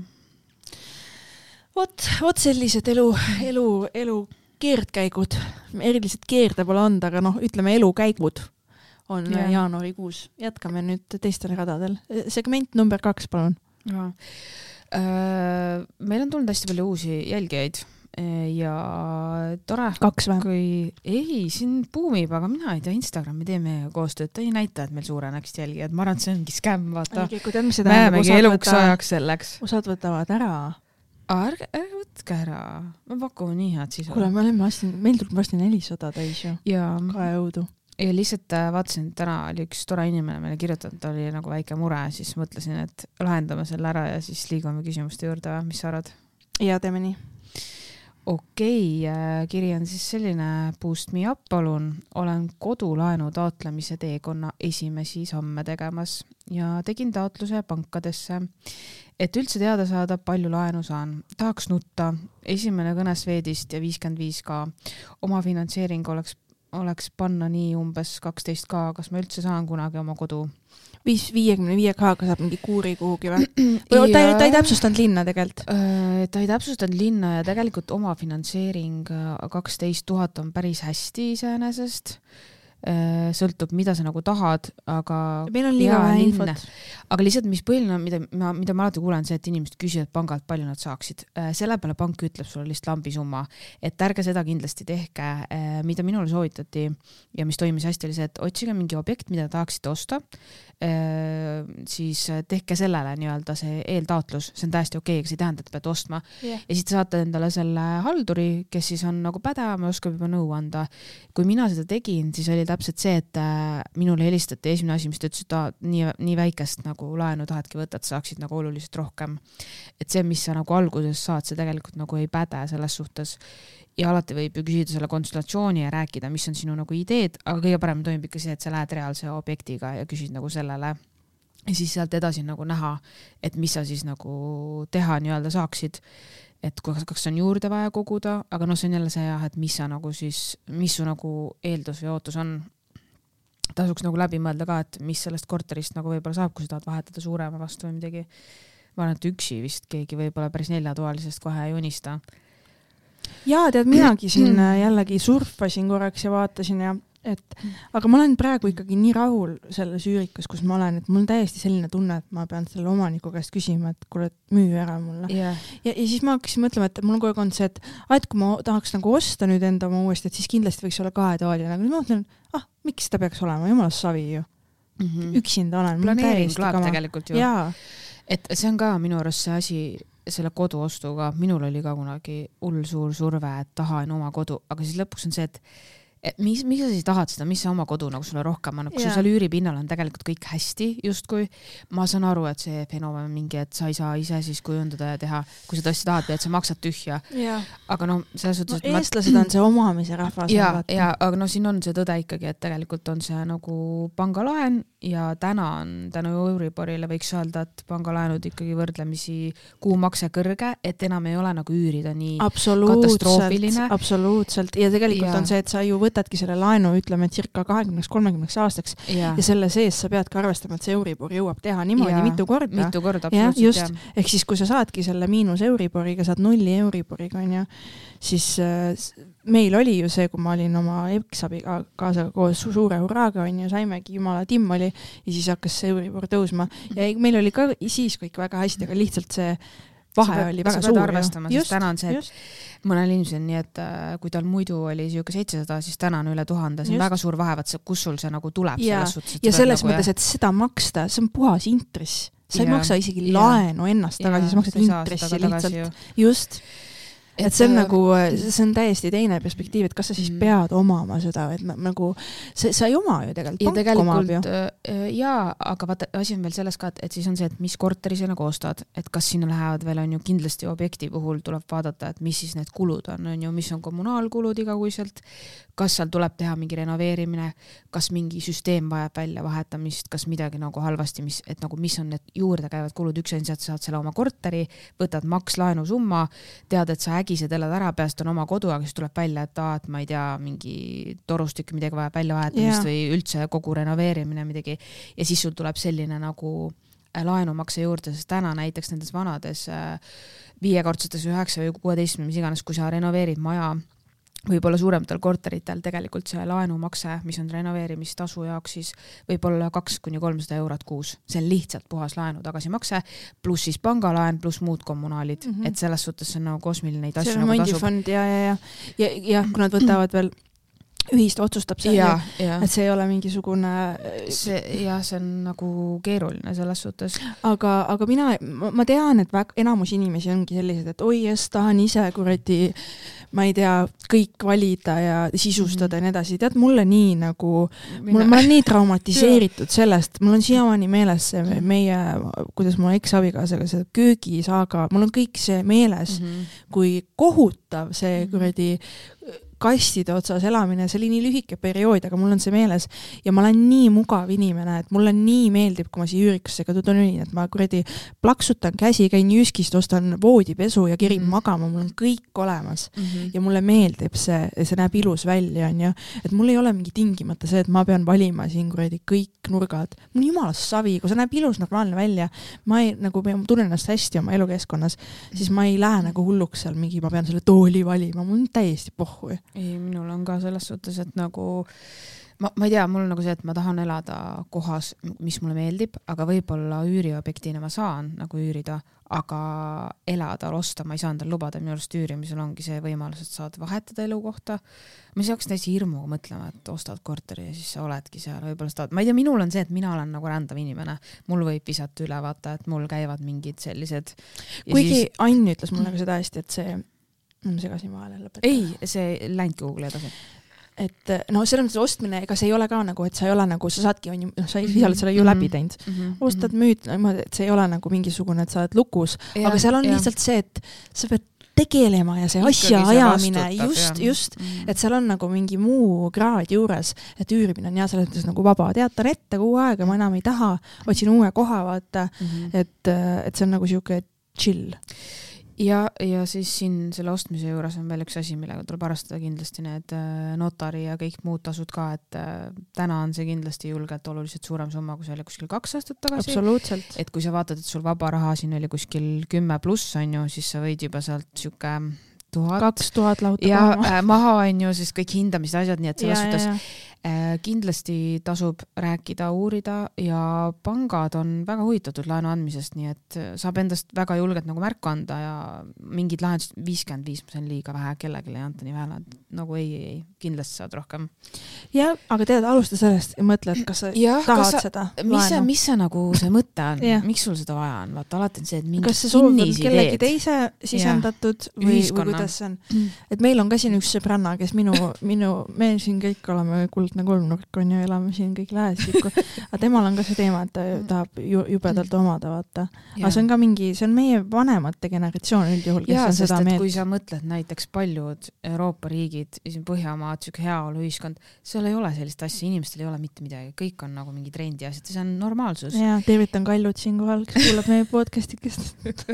Vot, vot sellised elu, elu, elu keerdkäigud, erilised keerde pole olnud, aga noh, ütleme elukäigud on ja. jaanuarikuus. Jätkame nüüd teistel radadel. Segment number kaks, palun. Ja. Äh, meil on tulnud hästi palju uusi jälgijaid ja tore. Kaks või? Kui... Ei, siin buumib, aga mina ei tea, Instagrami teeme koostööd, ta ei näita, et meil suureneks jälgijad. Ma arvan, et see ongi skämm, vaata. Me jäämegi eluks ajaks selleks. Osad võtavad ära. Ärge, ärge võtke ära. Ma pakume nii head sisu. Kuule, me oleme vasti, meil tuleb vasti nelisada täis ju. Ja. Kae õudu. Ja lihtsalt vaatasin, et täna oli üks tore inimene meile kirjutanud, ta oli nagu väike mure, siis mõtlesin, et lahendame selle ära ja siis liigume küsimuste juurde. Mis sa arvad? Ja, teeme nii. Okei, kiri on siis selline, boost me up, palun. Olen kodulaenu taotlemise teekonna esimesi samme tegemas ja tegin taotluse pankadesse, et üldse teada saada, palju laenu saan. Tahaks nutta. Esimene kõne Swedist ja viiskümmend viis ka. Oma finantseering oleks, oleks panna nii umbes kaksteist ka. Kas ma üldse saan kunagi oma kodu? viiekümne viie ka-ga saab mingi kuuri kuhugi või? Ta, ei, ta ei täpsustanud linna tegelikult? Ta ei täpsustanud linna ja tegelikult oma finantseering kaksteist tuhat on päris hästi iseenesest. sõltub, mida sa nagu tahad, aga meil on liiga vähe infot. Aga lihtsalt, mis põhiline on, mida ma, mida ma alati kuulen, see, et inimesed küsivad pangalt, palju nad saaksid. Selle peale pank ütleb sulle lihtsalt lambisumma, et ärge seda kindlasti tehke, mida minule soovitati ja mis toimis hästi oli see, et otsige mingi objekt, mida tahaksite osta, siis tehke sellele nii-öelda see eeltaotlus, see on täiesti okei, aga see ei tähenda, et peate ostma. Yeah. Ja siis te saate endale selle halduri, kes siis on nagu pädevam ja oskab juba nõu anda. Kui mina seda tegin, siis oli täpselt see, et minule helistati esimene asi, mis ta ütles, et ta nii, nii väikest nagu laenu tahadki võtta, et saaksid nagu oluliselt rohkem. Et see, mis sa nagu alguses saad, see tegelikult nagu ei päde selles suhtes. Ja alati võib ju küsida selle konsultatsiooni ja rääkida, mis on sinu nagu ideed, aga kõige parem toimib ikka see, et sa lähed reaalse objektiga ja küsid nagu sellele. Ja siis sealt edasi nagu näha, et mis sa siis nagu teha nii-öelda saaksid. Et kas on juurde vaja koguda, aga no see on jälle see, et mis sa nagu siis, mis su nagu eeldus või ootus on. Tasuks nagu läbi mõelda ka, et mis sellest korterist nagu võib-olla saab, kui sa tahad vahetada suurema vastu või midagi. Ma olen, et üksi vist keegi võib-olla päris neljatoalisest kohe ei unista. Jaa, tead, minagi siin jällegi surfasin korraks ja vaatasin ja et, aga ma olen praegu ikkagi nii rahul selles üürikas, kus ma olen, et mul on täiesti selline tunne, et ma pean selle omaniku käest küsima, et kuule, müü ära mulle. Yeah. Ja, ja siis ma hakkasin mõtlema, et mul on kogu aeg see, et, et kui ma tahaks nagu osta nüüd enda oma uuesti, et siis kindlasti võiks olla kahetoaline. Aga nüüd ma mõtlen, ah, miks ta peaks olema? Jumalas savi ju. Mm-hmm. Üksinda olen. Planeering laab tegelikult ju. Jaa. Et see on ka minu arust see asi, selle koduostuga, minul oli ka kunagi hull suur surve, et tahan oma kodu, aga siis lõpuks on see, et mis, mis sa siis tahad seda, mis sa oma kodu nagu sulle rohkem annab, kui yeah. sul seal üüripinnal on tegelikult kõik hästi justkui, ma saan aru, et see fenomen mingi, et sa ei saa ise siis kujundada ja teha, kui sa tõesti tahad, et sa maksad tühja yeah. aga no selles suhtes no, eestlased ma... on see omamise rahvas ja, ja, aga no siin on see tõde ikkagi, et tegelikult on see nagu pangalaen ja täna on tänu Euriborile võiks öelda, et pangalaenud ikkagi võrdlemisi kuumakse kõrge, et enam ei ole nagu üürida nii katastroofiline. Absoluutselt, ja tegelikult ja. On see, et sa ju võtadki selle laenu, ütleme, circa kahekümneks kolmekümneks aastaks ja. Ja selle sees sa pead ka arvestama, et see Euribor jõuab teha niimoodi ja. Mitu korda. Mitu korda, absoluutselt. Ja, just, ja. Ehk siis, kui sa saadki selle miinus Euriboriga, saad nulli Euriboriga, on ja, siis äh, meil oli ju see, kui ma olin oma eksabiga kaasaga koos suure hurraaga, on ju, saimegi jumala timm oli ja siis hakkas see Euribor tõusma. Ja meil oli ka siis kõik väga hästi, aga lihtsalt see vahe pead, oli väga suur. Arvestama, just, täna on see, et just. Mõnel inimesel nii, et kui tal muidu oli siuke seitsesada, siis täna on üle tuhande. See on just. Väga suur vahe, et kus sul see nagu tuleb. Ja, selles suhtes, ja selles nagu, mõttes, et seda maksta, see on puhas intress. Sa ei ja. Maksa isegi ja. Laenu ennast tagasi, sa maksad intressi lihtsalt. Ju. Just. Et see on nagu, see on täiesti teine perspektiiv, et kas sa siis pead omama seda, et nagu, see, sa ei oma ju tegelikult, ja pank omab ju. Jaa, aga vaata, asi on veel selles ka, et, et siis on see, et mis korteri sa nagu ostad, et kas sinna lähevad veel, on ju kindlasti objekti puhul tuleb vaadata, et mis siis need kulud on, on ju, mis on kommunaalkulud igakuiselt, kas seal tuleb teha mingi renoveerimine, kas mingi süsteem vajab välja vahetamist, kas midagi nagu halvasti, mis, et nagu mis on need juurde käivad kulud, üks on see, et sa saad selle oma korteri, võtad maks laenu summa, tead, et sa ägised elad ära, peast on oma kodu, aga siis tuleb välja, et, aa, et ma ei tea, mingi torustik midagi vaja välja vahetamist yeah. või üldse kogu renoveerimine midagi. Ja siis sul tuleb selline nagu laenumakse juurde, sest täna näiteks nendes vanades viiekordsetes üheksa või kuueteist, mis iganes, kui sa renoveerid maja, võib-olla suurematel korteritel tegelikult see laenumakse, mis on renoveerimistasu jaoks, siis võib-olla kaks kuni kolmsada eurot kuus. See on lihtsalt puhas laenu tagasimakse, pluss siis pangalaen, pluss muud kommunaalid. Mm -hmm. Et selles suhtes on nagu kosmiline neid asju nagu tasub. See on fond ja, ja, ja, ja, ja kui nad võtavad veel ühist otsustab see, ja, ja. Et see ei ole mingisugune see, jah, see on nagu keeruline selles suhtes. Aga, aga mina, ma tean, et väga, enamus inimesi ongi sellised, et oi, jes, tahan ise kuradi, ma ei tea, kõik valida ja sisustada mm -hmm. ja nii edasi. Tead, mulle nii nagu, mul, ma olen nii traumatiseeritud sellest, mul on siiamaani meeles see meie, kuidas mu eks-abikaasaga see köögisaaga, mul on kõik see meeles, mm -hmm. kui kohutav see kuradi kastide otsas elamine, see oli nii lühike periood, aga mul on see meeles ja ma olen nii mugav inimene, et mulle nii meeldib, kui ma siia üürikussega tutun, et ma kuradi plaksutan käsi, käin Jyskist, ostan voodipesu ja kerin mm. magama, mul on kõik olemas mm -hmm. ja mulle meeldib see, see näeb ilus välja, on ju, et mul ei ole mingi tingimata see, et ma pean valima siin kuradi kõik nurgad, mul jumalast savi, kui see näeb ilus normaalne välja, ma ei, nagu ma tunnen ennast hästi oma elukeskkonnas, siis ma ei lähe nagu hulluks seal mingi, ma pean selle tooli valima, mul on täiesti pohhu. Ei, minul on ka selles suhtes, et nagu ma, ma ei tea, mul on nagu see, et ma tahan elada kohas, mis mulle meeldib, aga võib-olla üüriobjektina ma saan nagu üürida, aga elada, osta ma ei saa endale lubada, minu arust üürimisel ongi see võimalus, et saad vahetada elukohta. Ma ei saaks täiesti hirmuga mõtlema, et ostad korteri ja siis sa oledki seal, võib-olla stad. Ma ei tea, minul on see, et mina olen nagu rändav inimene. Mul võib visata üle vaata, et mul käivad mingid sellised. Kuigi siis... Ain ütles mulle ka seda hästi, et see, ma segasin vahele lõpetada. Ei, see läinud Google edasi. Et no selles mõttes ostmine, ega see ei ole ka nagu, et sa ei ole nagu, sa saadki, on ju, sa ise oled selle ju läbi teinud. Mm-hmm. Ostad, müüd, et see ei ole nagu mingisugune, et sa oled lukus, ja, aga seal on ja. Lihtsalt see, et sa pead tegelema ja see ikkagi asja ajamine, just, just, mm. et seal on nagu mingi muu kraad juures, et üürimine on ja selles mõttes nagu vaba. Teatan ette kuu aega, ma enam ei taha, otsin uue koha, vaata, mm-hmm. et, et see on nagu siuke chill. Ja, ja siis siin selle ostmise juures on veel üks asi, millega tuleb arvestada kindlasti need notari ja kõik muud tasud ka, et täna on see kindlasti julgelt oluliselt suurem summa, kui see oli kuskil kaks aastat tagasi. Absoluutselt. Et kui sa vaatad, et sul vaba raha siin oli kuskil kümme pluss on ju, siis sa võid juba sealt siuke tuhat. Kaks tuhat lauta ja äh, maha on ju siis kõik hindamised asjad, nii et selles suhtes äh, kindlasti tasub rääkida, uurida ja pangad on väga huvitatud laenu andmisest, nii et saab endast väga julgelt nagu märku anda ja mingid lahendused viiskümmend viis, see on liiga vähe, kellelegi ei anta nii vähe, nagu ei, ei, ei, kindlasti saad rohkem. Ja, aga tead, alusta sellest ja mõtle, et kas sa ja, tahad sa, seda mis see, mis see nagu see mõte on, miks sul seda vaja on, vaata alati on see, et kas see soov on kellegi teise sisendatud ja. või, või kuidas see on. Et meil on ka siin üks sõbranna, kes minu, minu me siin kõik oleme kuldne kolmnurk on ju, elame siin kõik lähestikku, aga temal on ka see teema, et ta tahab ju, jubedalt omada, vaata. Aga see on ka mingi, see on meie vanemate generatsioon üldjuhul, kes ja, on seda meelt. Kui sa mõtled näiteks paljud Euroopa riigid, Põhjamaad, siuke heaolu ühiskond, seal ei ole sellist asja, inimestel ei ole mitte midagi, kõik on nagu mingi trendi asjad, see on normaalsus. Ja, tervitan Kallut siin kohal, kes kuulab meie podcastikest.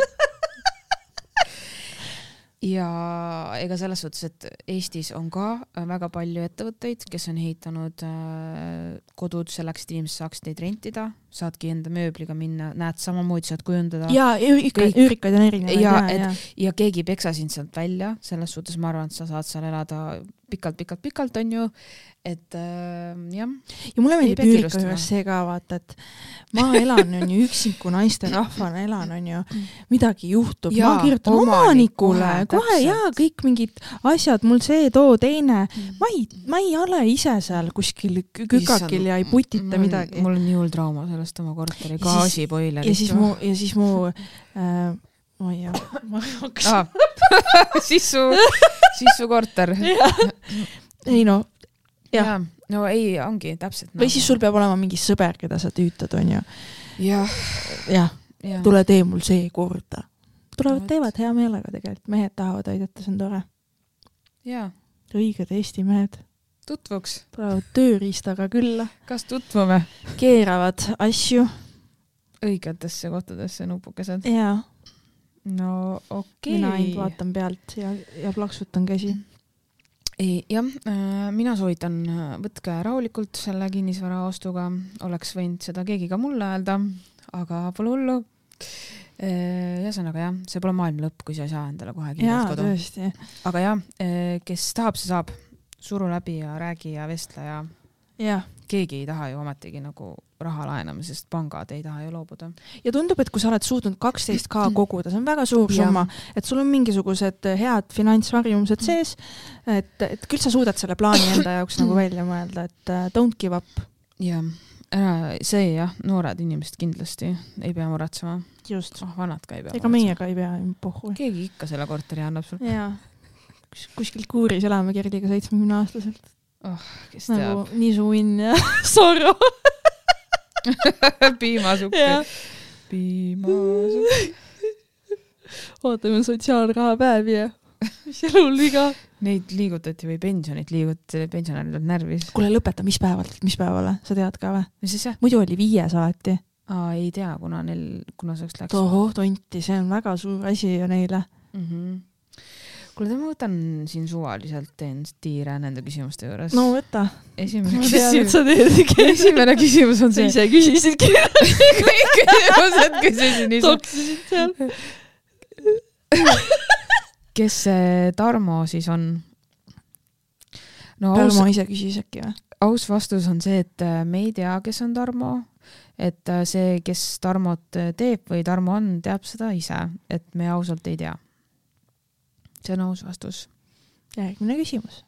Ja ega selles suhtes, et Eestis on ka väga palju ettevõtteid, kes on ehitanud kodud selleks, et inimesed saaksid neid rentida, saadki enda mööbliga minna, näed samamoodi saad kujundada. Ja, üürikaid, üürikaid on erinevaid. Ja, ja, et, ja. ja keegi peksa sind sealt välja, selles suhtes ma arvan, et sa saad seal elada pikalt, pikalt, pikalt on ju, et äh, jah. Ja mulle meeldib üürika juures see ka vaata, et ma elan on ju üksiku naiste rahvana elan on ju, midagi juhtub, ja, ma kirjutan omanikule, kohe ja kõik mingid asjad, mul see too teine, ma ei, ma ei ole ise seal kuskil kükakil ja ei putita mul, midagi. Mul on nii hull trauma sellest oma korteri gaasipoiler. Ja siis mu, ja siis mu äh, ma ei tea, ma hakkas ah, siis su siis su korter. Ei no, jah. Ja, no ei, ongi täpselt. Või siis sul peab olema mingi sõber, keda sa tüütad, on ju. Ja. Ja, tule tee mul see korda. Tulevad, teevad hea meelega tegelikult. Mehed tahavad aidata, see on tore. Ja. Õiged Eesti mehed. Tutvuks. Tulevad tööriistaga külla. Kas tutvume? Keeravad asju. Õigetesse kohtadesse nupukesed. Jaa. No okei. Okay. Mina ainult vaatan pealt ja, ja plaksutan käsi. Ei, jah, mina soovitan võtke rahulikult selle kinnisvara ostuga. Oleks võinud seda keegi ka mulle öelda, aga pole hullu. Jasanaga jah, see pole maailma lõpp, kui sa ei saa endale kohe kindlalt kodu. Jaa, tõesti. Aga jah, kes tahab, see saab. Suru läbi ja räägi ja vestla ja, ja. Keegi ei taha ju ometigi nagu raha laenama, sest pangad ei taha ju loobuda. Ja tundub, et kui sa oled suutnud kaksteist K koguda, see on väga suur summa, et sul on mingisugused head finantsvarjumused sees, et, et küll sa suudad selle plaani enda jaoks nagu välja mõelda, et don't give up. Ja, see jah, noored inimesed kindlasti ei pea muretsema. Just. Oh, vanad ka ei pea Ega meie ka ei pea pohhu. Keegi ikka selle korteri annab sul. Jaa. Kuskil kuuris elame Kerliga seitsmekümne aastaselt. Oh, kes nagu teab. Nisuin ja Sorro. Piimasukk. Piimasukk. Ootame sotsiaalraha päevi ja mis elul viga. Neid liigutati või pensionit liigutati pensionärid on närvis. Kuule lõpeta, mis päevalt, mis päevale? Sa tead ka või? Mis siis jah? Muidu oli viies alati. Aa, ei tea, kuna neil, kuna see läks. Toho, tonti, see on väga suur asi ja neile. Mhm. Kuule, ma võtan siin suvaliselt teen tiire nende küsimuste juures. No võta. Esimene ma küsimus. Tean, Esimene küsimus on see. Sa ise küsisidki. Kõik küsimused küsisin ise. Toksisid seal. Kes see Tarmo siis on? No, Tarmo ise küsis äkki või? aus vastus on see, et me ei tea, kes on Tarmo, et see, kes Tarmot teeb või Tarmo on, teab seda ise, et me ausalt ei tea. See on aus vastus. Järgmine küsimus.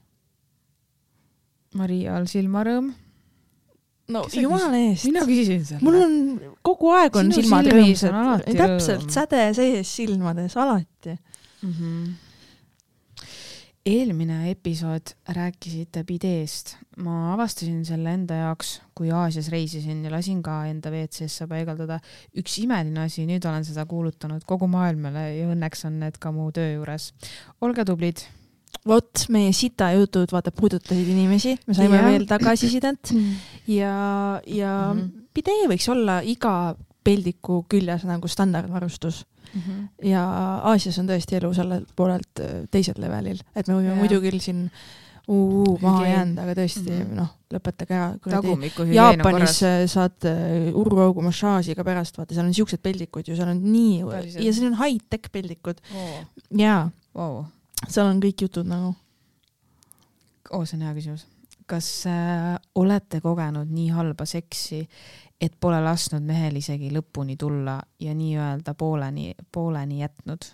Marial silmarõõm. No jumala eest. Mina küsisin selle. Mul on kogu aeg on Sinu silmad rõõmsad. Täpselt, rõõm. Säde sees silmades, alati. Mm-hmm. Eelmine episood rääkisite bideest. Ma avastasin selle enda jaoks, kui Aasias reisisin ja lasin ka enda V C S-e paigaldada. Üks imeline asi, nüüd olen seda kuulutanud kogu maailmale ja õnneks on need ka mu töö juures. Olge tublid. Vot, meie sita jutud vaata puudutasid inimesi, me saime yeah. veel tagasisident ja, ja mm-hmm. bidee võiks olla iga peldiku küljes nagu standardvarustus. Mm-hmm. Ja Aasias on tõesti elu selle poolelt teisel levelil, et me võime yeah. muidu küll siin uu, maha jäänud, aga tõesti mm-hmm. noh, lõpetage ära. Jaapanis saad urruaugu massaažiga pärast, vaata, seal on siuksed peldikud ju, seal on nii, Päriselt. Ja seal on high-tech peldikud. Oh. Jaa. Wow. Seal on kõik jutud nagu. Oo, see on hea küsimus. Kas äh, olete kogenud nii halba seksi, et pole lasknud mehel isegi lõpuni tulla ja nii öelda pooleni, pooleni jätnud?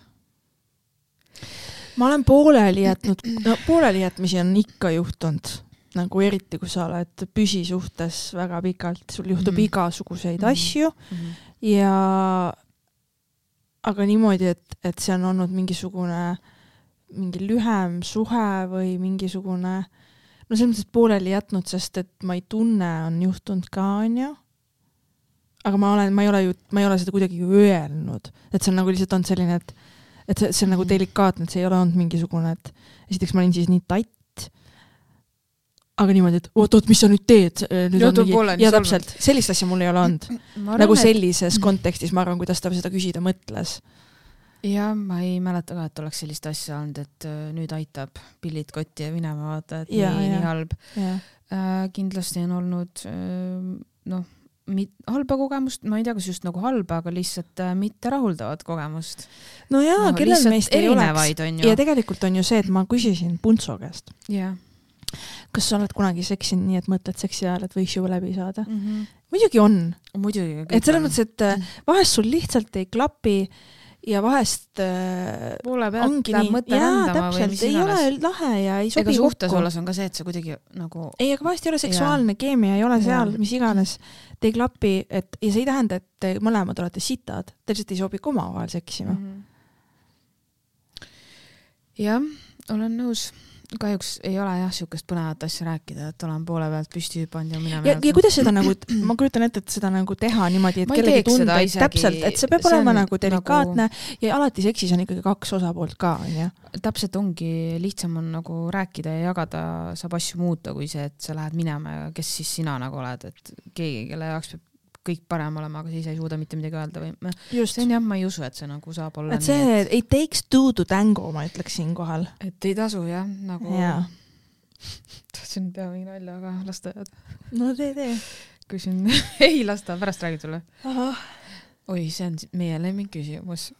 Ma olen pooleli jätnud, no pooleli jätmisi on ikka juhtunud, nagu eriti kui sa oled püsisuhtes väga pikalt, sul juhtub mm-hmm. igasuguseid mm-hmm. asju mm-hmm. ja aga niimoodi, et, et see on olnud mingisugune mingi lühem suhe või mingisugune, no selles mõttes pooleli jätnud, sest et ma ei tunne, on juhtunud ka, on ju. Aga ma olen, ma ei ole ju, ma ei ole seda kuidagi öelnud, et see on nagu lihtsalt on selline, et, et see, see on nagu delikaatne, et see ei ole olnud mingisugune, et esiteks ma olin siis nii tatt, aga niimoodi, et oot, oot, mis sa nüüd teed? Nüüd on mingi, ja täpselt, sellist asja mul ei ole olnud. Nagu sellises kontekstis, ma arvan, kuidas ta seda küsida mõtles. Ja ma ei mäleta ka, et oleks sellist asja olnud, et uh, nüüd aitab pillid kotti ja minema vaata, et ja, nii, ja, nii halb. Uh, kindlasti on olnud uh, noh, mit, halba kogemust, ma ei tea, kas just nagu halba, aga lihtsalt uh, mitte rahuldavat kogemust. No jaa, no, kellel meist ei oleks. Ja tegelikult on ju see, et ma küsisin Puntso käest. Yeah. Kas sa oled kunagi seksinud nii, et mõtled seksi ajal, et võiks ju läbi saada? Mm-hmm. Muidugi on. Muidugi. Et selles mõttes, et vahest sul lihtsalt ei klapi ja vahest äh, poole pealt ongi läheb mõte rändama või mis ei ole lahe ja ei sobi kokku. Ega suhtes olles on ka see, et see kuidagi nagu... Ei, aga vahest ei ole seksuaalne ja. Keemia, ei ole seal, ja. Mis iganes. Te ei klapi, et, ja see ei tähenda, et te mõlemad olete sitad. Te lihtsalt ei sobi oma vahel seksima. Mm-hmm. Jah, olen nõus. Kahjuks ei ole jah siukest põnevat asja rääkida, et olen poole pealt püsti hüpanud ja minema. Ja, ja kuidas seda nagu, ma kujutan ette, et seda nagu teha niimoodi, et kellegi tunda, et täpselt, et see peab see olema nagu delikaatne nagu... ja alati seksis on ikkagi kaks osapoolt ka, on ja? Täpselt ongi, lihtsam on nagu rääkida ja jagada, saab asju muuta kui see, et sa lähed minema ja kes siis sina nagu oled, et keegi, kelle jaoks peab kõik parem olema, aga siis ei suuda mitte midagi öelda või just. See on jah, ma ei usu, et see nagu saab olla et see, nii, et... it takes two to tango, ma ütleks siin kohal. Et ei tasu jah, nagu ja. Tahtsin teha mingi nalja, aga lasta jääd. No tee, tee. Küsin, ei lasta, pärast räägid sulle. Aha. Oi, see on meie lemmik küsimus.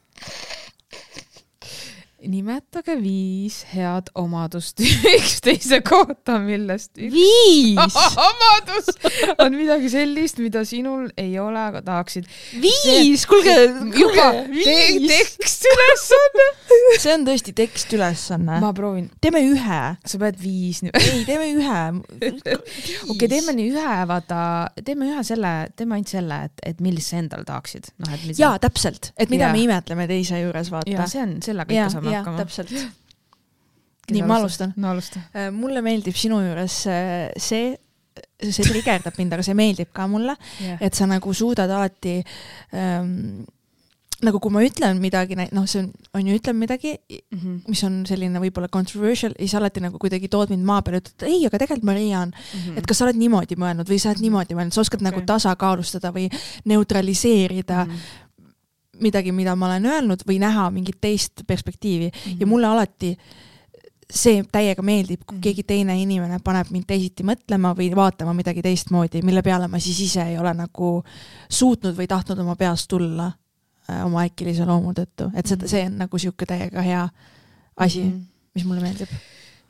Nimetage viis head omadust üksteise kohta, millest üks viis omadus on midagi sellist, mida sinul ei ole, aga tahaksid. Viis, kuulge, juba te- tekst ülesanne. See on tõesti tekst ülesanne. Ma proovin. Teeme ühe. Sa pead viis. Ei, teeme ühe. Okei, teeme nii ühe, vaata, teeme ühe selle, teeme ainult selle, et, et millist sa endal tahaksid. No, et jaa, täpselt. Et mida ja. Me imetleme teise juures, vaata. Ja, see on sellega ikka saab ja, täpselt. Nii, ma alustan. No, alusta. Mulle meeldib sinu juures see, see trigerdab mind, aga see meeldib ka mulle, yeah. Et sa nagu suudad alati ähm, nagu kui ma ütlen midagi, noh, see on, on ju ütlen midagi, mm-hmm. mis on selline võib-olla controversial, ja sa alati nagu kuidagi tood mind maa peale, ütled, ei, aga tegelikult Maria on, mm-hmm. et kas sa oled niimoodi mõelnud või sa oled niimoodi mõelnud, sa oskad okay. nagu tasakaalustada või neutraliseerida mm-hmm. midagi, mida ma olen öelnud või näha mingit teist perspektiivi mm-hmm. ja mulle alati see täiega meeldib, kui mm-hmm. keegi teine inimene paneb mind teisiti mõtlema või vaatama midagi teistmoodi, mille peale ma siis ise ei ole nagu suutnud või tahtnud oma peast tulla äh, oma äkilise loomu tõttu. Et see, see on nagu siuke täiega hea asi, mm-hmm. mis mulle meeldib.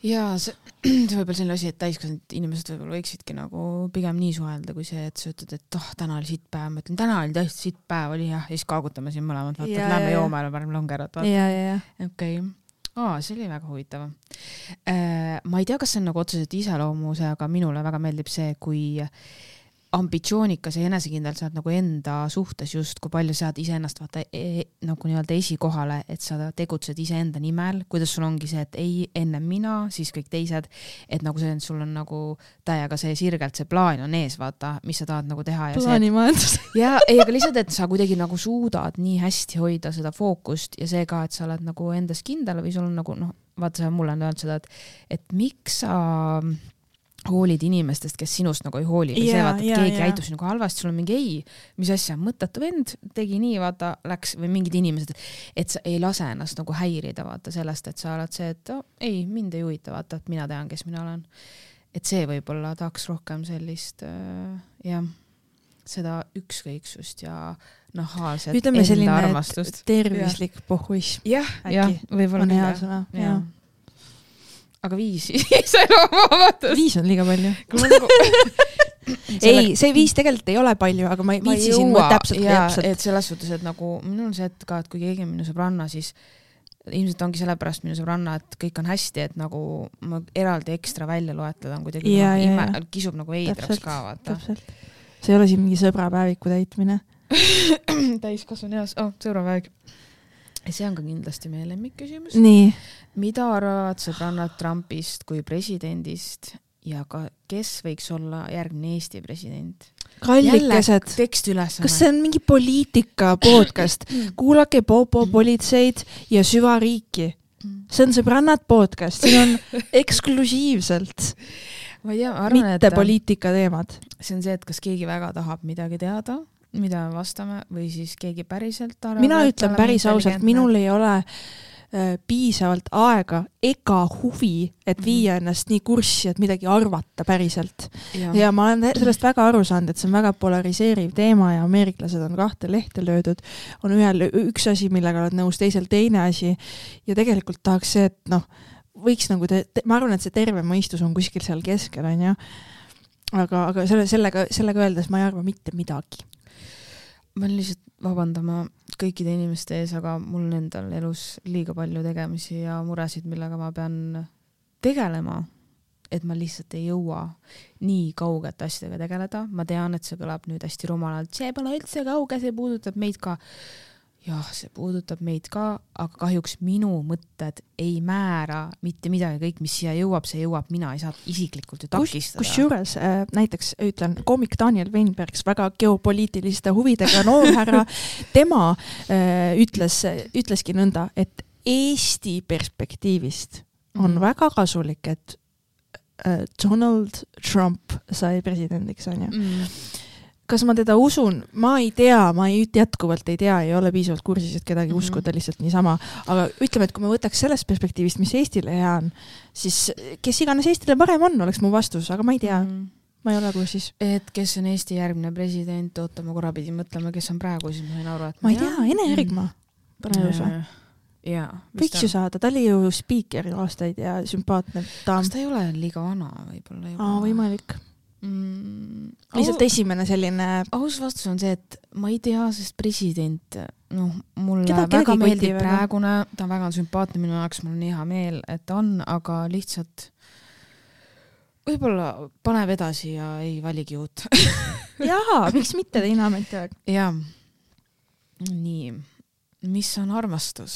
ja see, see võib-olla selline asi, et täiskasvanud inimesed võib-olla võiksidki nagu pigem nii suhelda, kui see, et sa ütled, et oh, täna oli sitt päev, ma ütlen, täna oli tõesti sitt päev, oli jah, ja siis kaagutame siin mõlemad, vaata, et lähme jooma ja parem longerat, vaata. ja, ja, ja. okei okay. Aa, see oli väga huvitav. Äh, ma ei tea, kas see on nagu otseselt iseloomuse, aga minule väga meeldib see, kui ambitsioonikas ja enesekindel sa oled nagu enda suhtes just, kui palju saad iseennast vaata e, nagu nii-öelda esikohale, et sa tegutsed iseenda nimel, kuidas sul ongi see, et ei enne mina, siis kõik teised, et nagu see, et sul on nagu täiega see sirgelt, see plaan on ees, vaata, mis sa tahad nagu teha. Plaanimajandus. ja ei, aga lihtsalt, et sa kuidagi nagu suudad nii hästi hoida seda fookust ja see ka, et sa oled nagu endas kindel või sul on nagu, noh, vaata, sa mulle on öelnud seda, et, et miks sa hoolid inimestest, kes sinust nagu ei hooli või yeah, see, vaata, et yeah, keegi yeah. käitus nagu halvasti, sul on mingi ei, mis asja, mõttetu vend tegi nii, vaata, läks või mingid inimesed, et sa ei lase ennast nagu häirida, vaata, sellest, et sa oled see, et oh, ei, mind ei huvita, vaata, et mina tean, kes mina olen. Et see võib-olla tahaks rohkem sellist äh, jah, seda ükskõiksust ja nahaalset ütleme enda armastust. Tervislik pohhuism. jah, jah, võib-olla on hea sõna, jah. Aga viis iseloomuomadust. Viis on liiga palju. Nagu... ei, see viis tegelikult ei ole palju, aga ma, ma viitsisin ma täpselt ja, täpselt. Et selles suhtes, et nagu minul on see, et ka, et kui keegi on minu sõbranna, siis ilmselt ongi sellepärast minu sõbranna, et kõik on hästi, et nagu ma eraldi ekstra välja loetleda on kuidagi ja, no, ime, ja. kisub nagu eidraks ka, vaata. Täpselt. See ei ole siin mingi sõbrapäeviku täitmine. Täiskasvun heas, oh, sõbrapäevik. See on ka kindlasti meie lemmikküsimus. Nii. Mida arvad sõbrannad Trumpist kui presidendist ja ka kes võiks olla järgmine Eesti president? Kallikesed. Tekst üles. Kas see on mingi poliitika podcast? Kuulake Popo politseid ja süvariiki. See on sõbrannad podcast. Siin on eksklusiivselt ma ei tea, arvan, mitte et poliitika teemad. See on see, et kas keegi väga tahab midagi teada, mida me vastame, või siis keegi päriselt arvab. Mina ütlen päris ausalt, minul ei ole äh, piisavalt aega ega huvi, et viia ennast nii kurssi, et midagi arvata päriselt. Ja, ja ma olen sellest väga aru saanud, et see on väga polariseeriv teema ja ameeriklased on kahte lehte löödud. On ühel üks asi, millega oled nõus, teisel teine asi. Ja tegelikult tahaks see, et noh, võiks nagu, te, te, ma arvan, et see terve mõistus on kuskil seal keskel, on ju. Aga, aga selle, sellega, sellega öeldes ma ei arva mitte midagi. Ma olen lihtsalt vabandama kõikide inimeste ees, aga mul on endal elus liiga palju tegemisi ja muresid, millega ma pean tegelema, et ma lihtsalt ei jõua nii kaugete asjadega tegeleda. Ma tean, et see kõlab nüüd hästi rumalalt. See pole üldse kauge, see puudutab meid ka. Jah, see puudutab meid ka, aga kahjuks minu mõtted ei määra mitte midagi, kõik, mis siia jõuab, see jõuab, mina ei saa isiklikult ju takistada. Kus juures äh, näiteks ütlen, komik Daniel Weinbergs, väga geopoliitiliste huvidega noorhärra, tema äh, ütles, ütleski nõnda, et Eesti perspektiivist on mm. väga kasulik, et äh, Donald Trump sai presidendiks, on ju. Mm. Kas ma teda usun? Ma ei tea, ma ei, jätkuvalt ei tea, ei ole piisavalt kursis, et kedagi mm-hmm. uskuda lihtsalt niisama. Aga ütleme, et kui me võtaks sellest perspektiivist, mis Eestile hea on, siis kes iganes Eestile parem on, oleks mu vastus, aga ma ei tea. Mm-hmm. Ma ei ole kursis. Et kes on Eesti järgmine president, oota, ma korra pidi mõtlema, kes on praegu, siis ma sain aru, et ma ei tea, Ene Erigma. Pane ilus või? Jaa. Võiks ju saada, ta oli ju speaker aastaid ja sümpaatne taam. Kas ta ei ole liiga vana võib-olla? Aa, võimalik. Mm, lihtsalt au, esimene selline aus vastus on see, et ma ei tea, sest president noh, mulle Keda, väga meeldib praegune, ta on väga sümpaatne minu jaoks, mul on hea meel, et on, aga lihtsalt võib-olla paneb edasi ja ei valigi uut. Jaa, miks mitte teine ametiaeg? Jaa. Nii, mis on armastus?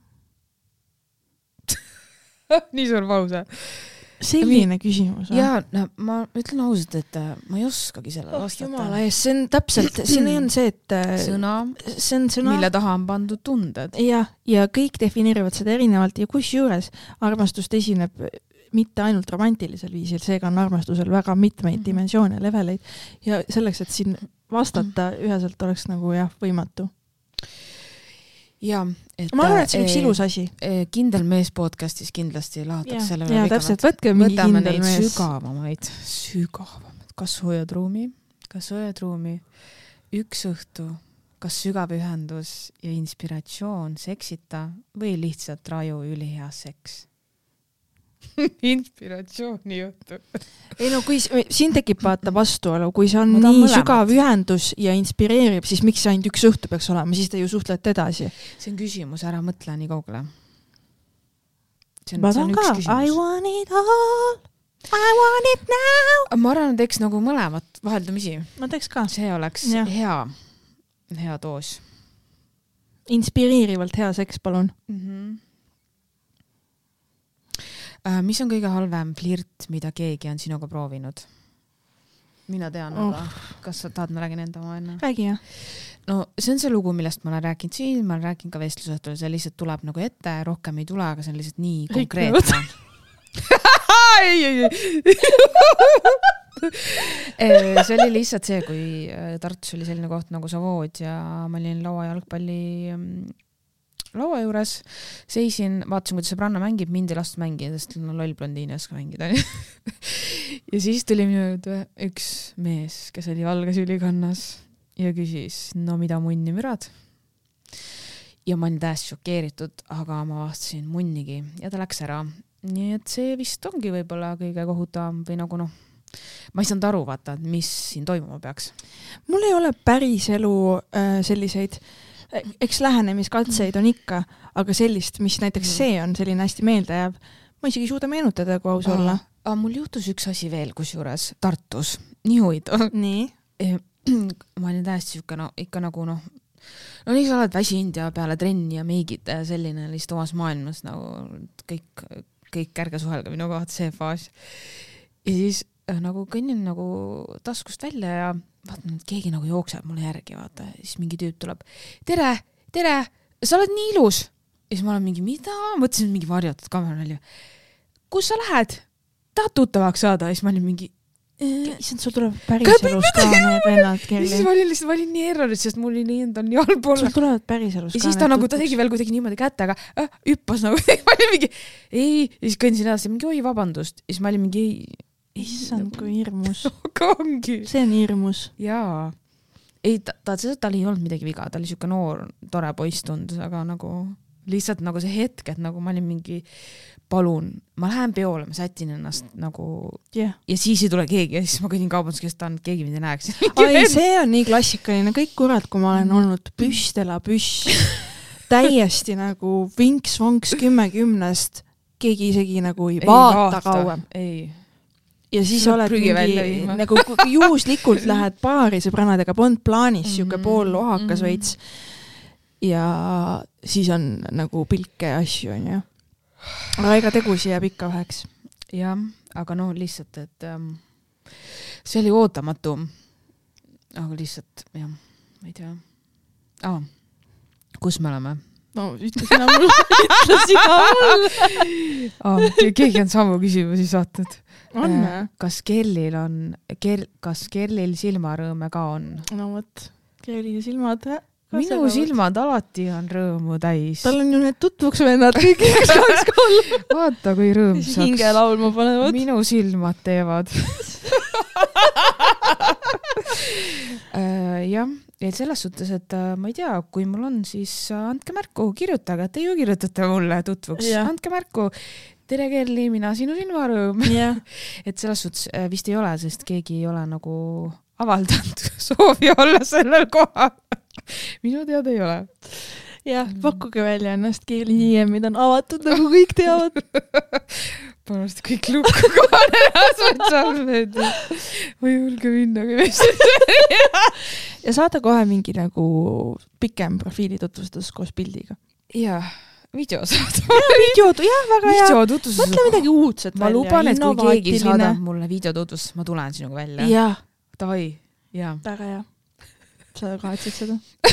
Nii suur pause. Selline küsimus. Jaa, no, ma ütlen ausalt, et ma ei oskagi selle oh, vastata. Jumala ees, see on täpselt, siin on see, et sõna, see on sõna, mille taha on pandud tunded. Ja, ja kõik defineerivad seda erinevalt ja kus juures armastust esineb mitte ainult romantilisel viisil, seega on armastusel väga mitmeid mm-hmm. dimensioone, leveleid ja selleks, et siin vastata mm-hmm. üheselt oleks nagu jah, võimatu. Ja, et, ma arvan, et see on üks ilus asi. Kindel mees podcastis kindlasti lahataks selle üle täpselt, võtke mingi võtame kindel mees. Sügavamaid, sügavamaid. Kas hoiad ruumi, kas hoiad ruumi, üks õhtu, kas sügav ühendus ja inspiratsioon seksita või lihtsalt raju ülihea seks? inspiratsiooni juttu. Ei no kui siin tekib vaata vastuolu, kui see on nii mõlemat. Sügav ühendus ja inspireerib, siis miks see ainult üks õhtu peaks olema, siis te ju suhtlete edasi. See on küsimus, ära mõtle nii kaugele. See on, ma see on üks küsimus. I want it all, I want it now. Ma arvan, teeks nagu mõlemat vaheldumisi. Ma teeks ka. See oleks ja. hea, hea doos. Inspireerivalt hea seks, palun. Mhm. Mis on kõige halvem flirt, mida keegi on sinuga proovinud? Mina tean, oh. aga kas sa tahad, ma räägin enda oma enne? Räägi, jah. No see on see lugu, millest ma olen rääkinud siin, ma olen rääkinud ka vestlusõhtul, see lihtsalt tuleb nagu ette, rohkem ei tule, aga see on lihtsalt nii konkreetne. ei, ei, ei. See oli lihtsalt see, kui Tartus oli selline koht nagu Savood ja ma olin laua jalgpalli laua juures, seisin, vaatasin, kuidas sõbranna mängib, mind ei lasta mängida, sest no, loll blondiin ei oska mängida. Ja siis tuli minu juurde üks mees, kes oli valges ülikannas ja küsis, no mida munni mürad? Ja ma olin täiesti šokeeritud, aga ma vaatasin munnigi ja ta läks ära. Nii et see vist ongi võib-olla kõige kohutavam või nagu noh, ma ei saanud aru, vaata, mis siin toimuma peaks. Mul ei ole päris elu äh, selliseid eks lähenemiskatseid on ikka, aga sellist, mis näiteks see on selline hästi meelde jääb, ma isegi ei suuda meenutada, kui aus olla. Aga mul juhtus üks asi veel, kusjuures Tartus. Nii huvitav. Nii? Ma olin täiesti siuke, no ikka nagu noh, no nii sa oled väsinud ja peale trenni ja meigid ja selline lihtsalt omas maailmas nagu kõik, kõik kärge suhelga minu kohad see faas. Ja siis nagu kõnnin nagu taskust välja ja vaatan, et keegi nagu jookseb mulle järgi, vaata, siis mingi tüüp tuleb. Tere, tere, sa oled nii ilus. Ja siis ma olen mingi, mida? Mõtlesin mingi varjatud kaamera välja. Kus sa lähed? Tahad tuttavaks saada? Ja siis ma olin mingi... Issand, sul tuleb päris elus ka need vennad keeli. Siis ma olin lihtsalt, ma olin nii errorid, sest mul oli nii enda nii halb olla. Sul tulevad päris elus ka. Ja siis ta nagu, ta tegi veel kuidagi niimoodi kätte, aga äh, hüppas nagu, ma olin mingi, ei, ja siis kõndisin edasi, mingi, oi, vabandust. Ja siis ma olin mingi, ei, issand, kui hirmus. Ongi. See on hirmus. Jaa. Ei, ta, ta, ta oli olnud midagi viga, ta oli siuke noor, tore poiss tundus, aga nagu lihtsalt nagu see hetk, et nagu ma olin mingi palun, ma lähen peole, ma sätin ennast nagu yeah. ja siis ei tule keegi ja siis ma kõinin kaubanduskestaan, et keegi mind ei näeks. Ai, see on nii klassikaline, kõik kurat, kui ma olen olnud püstela püss, täiesti nagu vinks-vonks kümme kümnest, keegi isegi nagu ei, ei vaata, vaata kauem. Ei. Ja siis oled mingi, nagu juhuslikult lähed paari sõbrannadega pond plaanis, siuke pool lohakas veits ja siis on nagu pilke ja asju, on ju. Aga ega tegusi jääb ikka väheks. Jah, aga no lihtsalt, et ähm, see oli ootamatu. Aga lihtsalt, jah, ma ei tea. Ah, kus me oleme? No, ütle sina mul. Ütle sina mul. ah, keegi on samu küsimusi saatnud. On, äh, kas Kerlil on, ker, kas Kerlil silmarõõme ka on? No võt, Kerlil silmad... Minu silmad alati on rõõmu täis. Tal on ju need tutvuks vennad kõik, kes kaks kolm. Vaata, kui rõõmsaks. Hinge laulma panevad. Minu silmad teevad. uh, jah, ja selles suhtes, et uh, ma ei tea, kui mul on, siis uh, andke märku, kirjutage, et te ju kirjutate mulle tutvuks. Ja. Andke märku. Tere Kerli, mina sinu silmarõõm. Ja. Et selles suhtes uh, vist ei ole, sest keegi ei ole nagu avaldanud soovi olla sellel kohal. Minu teada ei ole. Jah, pakkuge välja ennast, Kerli I M-id on avatud, nagu kõik teavad. Panust kõik lukku kohane sotsiaalmeed. Ma ei julge minna. Ja saada kohe mingi nagu pikem profiili tutvustus koos pildiga. Jah, video saada. Ja, video, jah, väga hea. Mõtle midagi uudset ma välja. Ma luban, et kui keegi saadab mulle video tutvustus, ma tulen sinuga välja. Jah. Davai, jah. Väga hea. Sa kahetsid seda?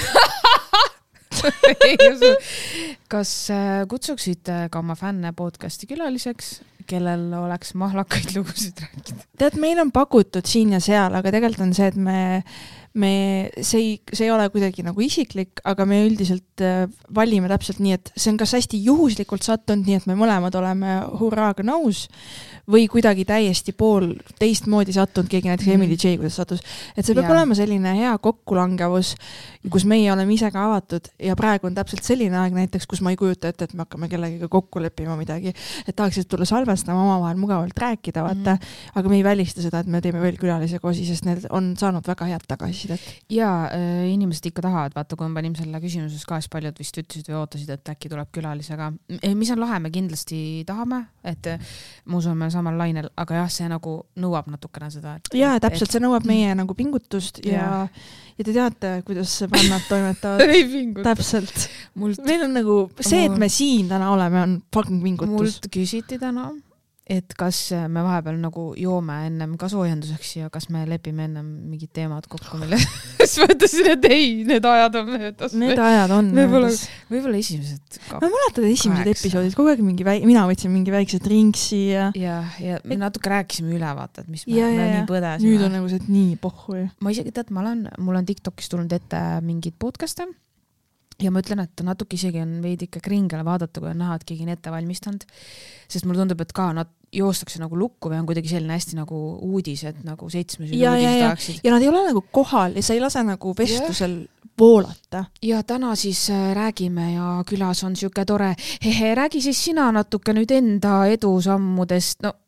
Kas kutsuksid ka oma fänne podcasti külaliseks, kellel oleks mahlakaid lugusid rääkida? Tead, meil on pakutud siin ja seal, aga tegelikult on see, et me, me see, ei, see ei ole kuidagi nagu isiklik, aga me üldiselt valime täpselt nii, et see on kas hästi juhuslikult sattunud, nii et me mõlemad oleme hurraaga nõus või kuidagi täiesti pool teistmoodi sattunud, keegi näiteks mm. Emily J, kuidas sattus. Et see peab yeah. olema selline hea kokkulangevus, kus meie oleme ise ka avatud ja praegu on täpselt selline aeg näiteks, kus ma ei kujuta ette, et me hakkame kellegiga kokku leppima midagi, et tahaksid tulla salve armastame omavahel mugavalt rääkida, vaata, mm. aga me ei välista seda, et me teeme veel külalise kosi, sest need on saanud väga head tagasisidet. Ja äh, inimesed ikka tahavad, vaata, kui me panime selle küsimuses ka, paljud vist ütlesid või ootasid, et äkki tuleb külalisega. Mis on lahe, me kindlasti tahame, et ma usun, me samal lainel, aga jah, see nagu nõuab natukene seda. Et, ja, täpselt, et... see nõuab meie mm. nagu pingutust ja, ja, ja te teate, kuidas pannad toimetavad. ei pinguta. Täpselt. Mult... Meil on nagu see, et me siin täna oleme, on fucking pingutus. Mult küsiti täna, et kas me vahepeal nagu joome ennem ka soojenduseks ja kas me lepime ennem mingid teemad kokku, mille siis mõtlesin, et ei, need ajad on möödas. Need ajad on möödas. Võib-olla esimesed kaks. Ma mäletan esimesed kaheksa. Episoodid, kogu aeg mingi väik, mina võtsin mingi väikse drinksi ja... Ja, ja me et... natuke rääkisime üle, vaata, et mis me, ja, me ja, nii põdesime. Nüüd on nagu see, et nii pohhu. Ma isegi tead, ma olen, mul on TikTokis tulnud ette mingid podcast'e ja ma ütlen, et natuke isegi on veidi ikka kringele vaadata, kui on näha, et keegi on ette valmistanud, sest mulle tundub, et ka nad joostakse nagu lukku või on kuidagi selline hästi nagu uudis, et nagu seitsmes ja, uudis ja, tahaksid. Ja nad ei ole nagu kohal ja sa ei lase nagu vestlusel yeah. voolata. Ja täna siis räägime ja külas on siuke tore, hehe, räägi siis sina natuke nüüd enda edusammudest, no...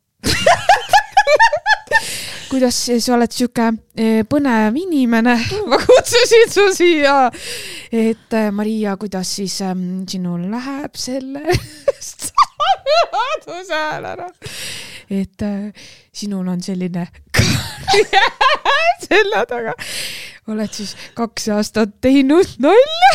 kuidas sa oled siuke põnev inimene, ma kutsusin su siia, et Maria, kuidas siis ähm, sinul läheb selle saaduse hääl ära, et äh, sinul on selline selle taga, oled siis kaks aastat teinud nalja.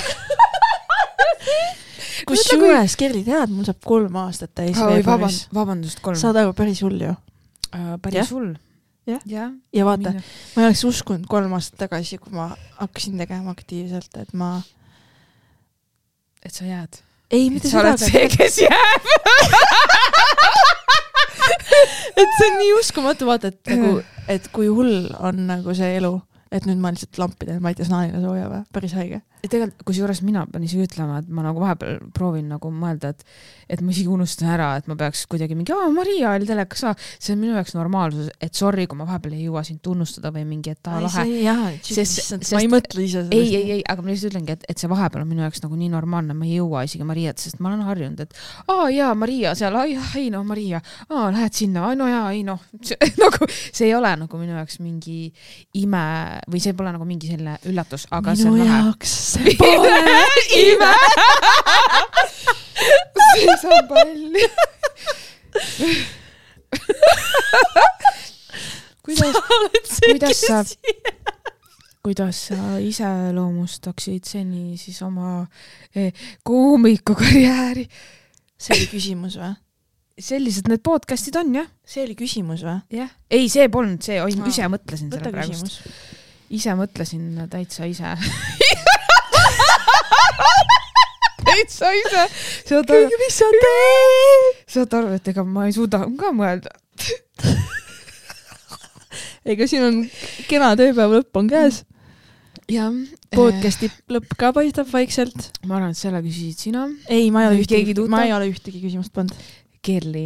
Kus juures, Kerli, tead, mul saab kolm aastat täis oh, veebruaris. Vabandust, kolm. Saad aru, päris hull ju. Uh, päris ja? Hull. Ja? Ja, ja vaata, minu. Ma ei oleks uskunud kolm aastat tagasi, kui ma hakkasin tegema aktiivselt, et ma... Et sa jääd? Ei, mitte seda. Sa oled see, kes jääb. et see on nii uskumatu, vaata, et, nagu, et kui hull on nagu see elu, et nüüd ma lihtsalt lampiden, ma ei tea, snaanile sooja või, päris haige. Ja tegelikult, kus juures mina pean isegi ütlema, et ma nagu vahepeal proovin nagu mõelda, et, et ma isegi unustan ära, et ma peaks kuidagi mingi, aa, Maria oli telekas, see on minu jaoks normaalsus, et sorry, kui ma vahepeal ei jõua sind tunnustada või mingi, et ta ai, lahe. Jah, sest, sest, ma ei mõtle ise sellest. Ei, ei, ei, aga ma lihtsalt ütlengi, et, et see vahepeal on minu jaoks nagu nii normaalne, ma ei jõua isegi Mariat, sest ma olen harjunud, et aa, jaa, Maria seal, ai, ei, no, Maria, aa, lähed sinna, ai, no jaa, ei, noh, nagu, see ei ole nagu minu jaoks mingi ime või see pole nagu mingi selline üllatus, aga minu see on jaoks see pole ime. See saab palli. kuidas, kuidas sa, kuidas sa iseloomustaksid seni siis oma eh, koomikukarjääri? See oli küsimus või? Sellised need podcastid on, jah. See oli küsimus või? Jah. Ei, see polnud see, oi, ise mõtlesin võtta selle praegust. Küsimus. Ise mõtlesin täitsa ise. täitsa ise. Kõige, mis sa teed? Saad aru, et ega ma ei suuda ka mõelda. ega siin on kena tööpäev lõpp on käes. Ja, podcasti lõpp ka paistab vaikselt. Ma arvan, et selle küsisid sina. Ei, ma ei ole ühtegi, ma ei ole ühtegi küsimust pannud. Kerli.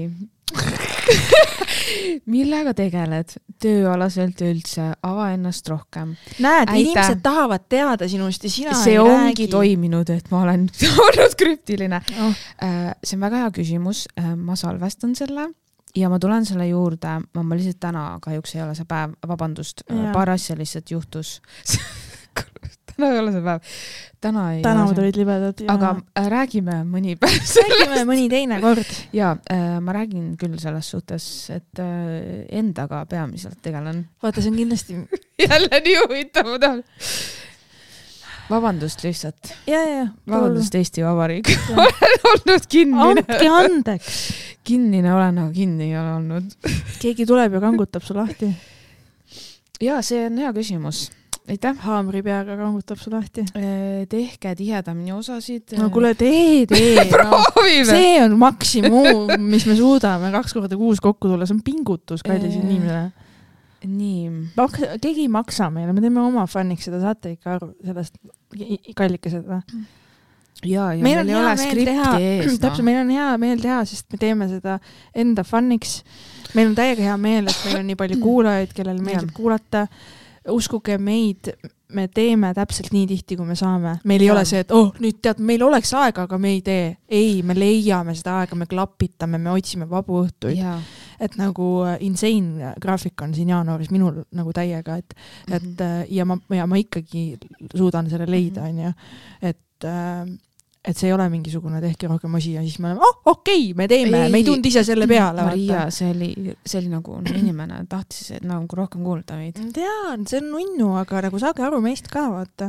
Millega tegeled tööalaselt üldse? Ava ennast rohkem. Näed, Äita. Inimesed tahavad teada sinust ja sina see ei ongi räägi. Toiminud, et ma olen olnud krüptiline. Oh. See on väga hea küsimus. Ma salvestan selle ja ma tulen selle juurde. Ma lihtsalt täna kahjuks ei ole see päev. Vabandust, ja. Paar asja lihtsalt juhtus. Täna ei ole see päev. Täna ei Täna olid libedad. Ja... Aga äh, räägime mõni päev sellest. Räägime mõni teine kord. Ja, äh, ma räägin küll selles suhtes, et äh, endaga peamiselt tegelen. Vaata, see on kindlasti... Jälle nii huvitav, ma tahan. Vabandust lihtsalt. Ja, ja. Vabandust, pool... Eesti Vabariik. Olen olnud kinnine. Andke andeks. Kinnine olen, aga kinni ei ole olnud. Keegi tuleb ja kangutab su lahti. Ja, see on hea küsimus. Aitäh. Haamri peaga kangutab su lahti. Tehke tihedamini osasid. No kuule, tee, tee. No. See on maksimum, mis me suudame kaks korda kuus kokku tulla. See on pingutus kallis inimene. Nii. Keegi ei maksa meile. Me teeme oma fanniks seda, saate ikka aru sellest kallikesed või? Ja, ja meil, meil ei ole skripti ees. Täpselt, meil on hea meel teha, sest me teeme seda enda fanniks. Meil on täiega hea meel, et meil on nii palju kuulajaid, kellel meeldib kuulata. uskuge meid, me teeme täpselt nii tihti, kui me saame. Meil ei ja. ole see, et oh, nüüd tead, meil oleks aega, aga me ei tee. Ei, me leiame seda aega, me klapitame, me otsime vabu õhtuid. Ja. Et nagu insane graafik on siin jaanuaris minul nagu täiega, et, mm-hmm. et ja ma, ja ma ikkagi suudan selle leida, mm-hmm. on ju. Et, et see ei ole mingisugune tehke rohkem asi ja siis me oleme, oh, okei, okay, me teeme, ei, me ei tund ise selle peale. Maria, see oli, see oli nagu no, inimene tahtis et, nagu rohkem kuulda meid. Tean, see on nunnu, aga nagu saage aru meist ka, vaata.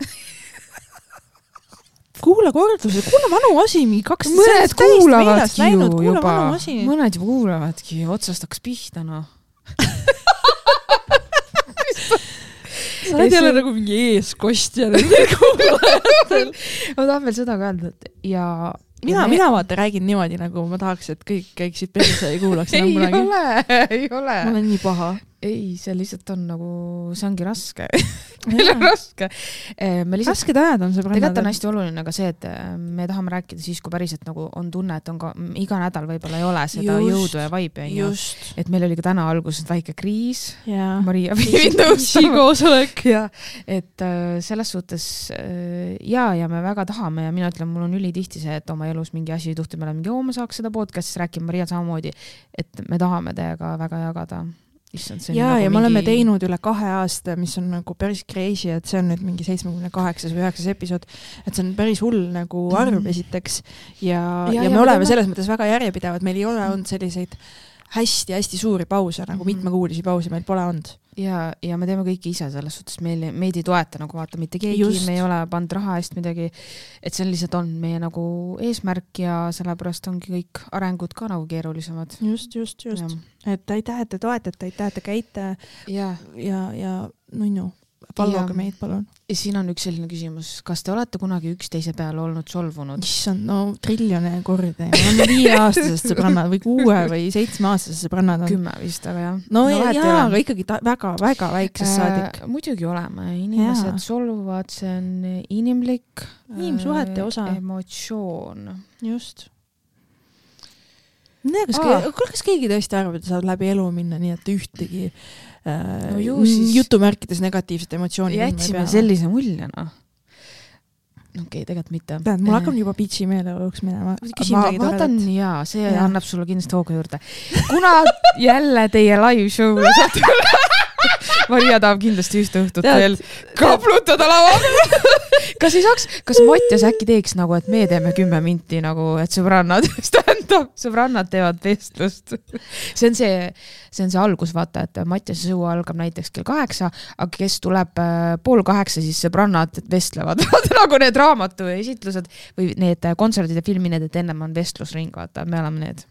Kuula kordused, kuula vanu asi, kaks mõned kuulavadki ju juba, mõned juba kuulavadki, otsast hakkas pihta, noh. Sa oled jälle nagu mingi eeskostja kuulajatel. Ma tahan veel seda ka öelda, et ja... Mina, ja me... mina vaata räägin niimoodi, nagu ma tahaks, et kõik käiksid perse ja kuulaks enam kunagi. Ei ole, ei ole. Ma olen nii paha. Ei, see lihtsalt on nagu, see ongi raske. Meil on raske. Me lihtsalt, rasked ajad on see brannad. Tegelikult on hästi oluline ka see, et me tahame rääkida siis, kui päriselt nagu on tunne, et on ka iga nädal võib-olla ei ole seda just, jõudu ja vaibi. Et meil oli ka täna alguses väike kriis. Ja. Maria viivid koosolek. Ja, et selles suhtes ja, ja me väga tahame ja mina ütlen, mul on üli tihti see, et oma elus mingi asi juhtub, meil on mingi, oo, ma saaks seda podcastis rääkima Maria samamoodi, et me tahame teiega väga jagada. Issand, ja, nagu ja mingi... me oleme teinud üle kahe aasta, mis on nagu päris crazy, et see on nüüd mingi seitsmekümne kaheksas või üheksas episood, et see on päris hull nagu arv esiteks ja, ja, ja, ja me oleme tema... selles mõttes väga järjepidevad, meil ei ole olnud selliseid hästi-hästi suuri pause, nagu mm-hmm. mitmekuulisi pausi meil pole olnud. Ja, ja me teeme kõike ise selles suhtes, meil, meid ei toeta nagu vaata mitte keegi, Just. me ei ole pannud raha eest midagi, et see lihtsalt on meie nagu eesmärk ja sellepärast ongi kõik arengud ka nagu keerulisemad. Just, just, just. Ja. Et aitäh, et te toetate, aitäh, et te käite ja, ja, ja nunnu, palloge meid, palun. Ja siin on üks selline küsimus, kas te olete kunagi üksteise peale olnud solvunud? Issand, no triljone korda. Ma olen viieaastasest sõbrannad või kuue või seitsme aastasest sõbrannad on. Kümme vist, aga jah. No, no ja, jaa, aga ikkagi ta, väga, väga väiksest saadik. Äh, muidugi oleme. Inimesed jaa. Solvuvad, see on inimlik. Inimsuhete osa. Emotsioon. Just. Ne, kas, ah. ke, kas keegi tõesti arvab, et saab läbi elu minna nii, et ühtegi äh, no ju, siis... jutumärkides negatiivset emotsiooni jätsime sellise muljana. Okei, okay, tegelikult mitte. Tähendab, mul hakkab juba pitsi meelelõuks minema. Ma vaatan, jaa, see ja. annab sulle kindlasti hooga juurde. Kuna jälle teie live show Maria tahab kindlasti ühte õhtut Tead, veel kaplutada lava. Kas ei saaks, kas Mattias äkki teeks nagu, et me teeme kümme minti nagu, et sõbrannad, stand-up, sõbrannad teevad vestlust. See on see, see on see algus, vaata, et Mattias show algab näiteks kell kaheksa, aga kes tuleb pool kaheksa, siis sõbrannad vestlevad. Nagu need raamatu esitlused või need kontserdid ja filmined, et ennem on vestlusring, vaata, me oleme need.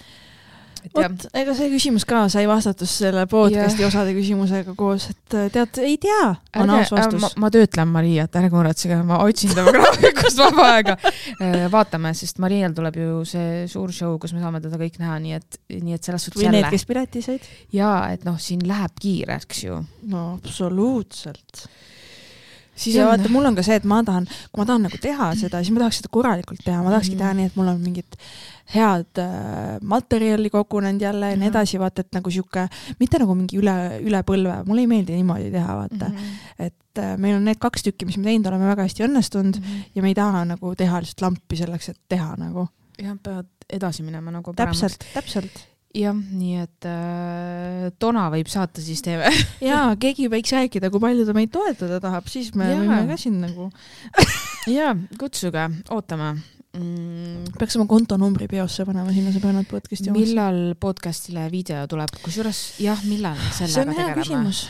Oot, ega see küsimus ka sai vastatus selle podcasti ja. Osade küsimusega koos, et tead, ei tea, on aus vastus. Ma, ma töötlen Mariat, ärge muretsege, ma otsin tema graafikust vaba aega. Vaatame, sest Marial tuleb ju see suur show, kus me saame teda kõik näha, nii et, nii et selles suhtes jälle. Või need, kes pileti said? Jaa, et noh, siin läheb kiireks ju. No, absoluutselt. Siis ja vaata, mul on ka see, et ma tahan, kui ma tahan nagu teha seda, siis ma tahaks seda korralikult teha. Ma tahakski teha nii, et mul on mingid head äh, materjali kogunenud jälle ja nii edasi, vaata, et nagu siuke, mitte nagu mingi üle, üle põlve. Mulle ei meeldi niimoodi teha, vaata. Mm-hmm. Et äh, meil on need kaks tükki, mis me teinud oleme väga hästi õnnestunud mm-hmm. ja me ei taha nagu teha lihtsalt lampi selleks, et teha nagu. Ja peavad edasi minema nagu paremaks. Täpselt, täpselt. Jah, nii et äh, Tona võib saata siis teeme. Jaa, keegi võiks rääkida, kui palju ta meid toetada tahab, siis me ja. Võime ka siin nagu. Jaa, kutsuge, ootame. Mm. Peaks oma kontonumbri peosse panema sinna sõbrannad podcasti jomas. Millal podcastile video tuleb? Kusjuures, jah, millal sellega tegelema? See on hea küsimus.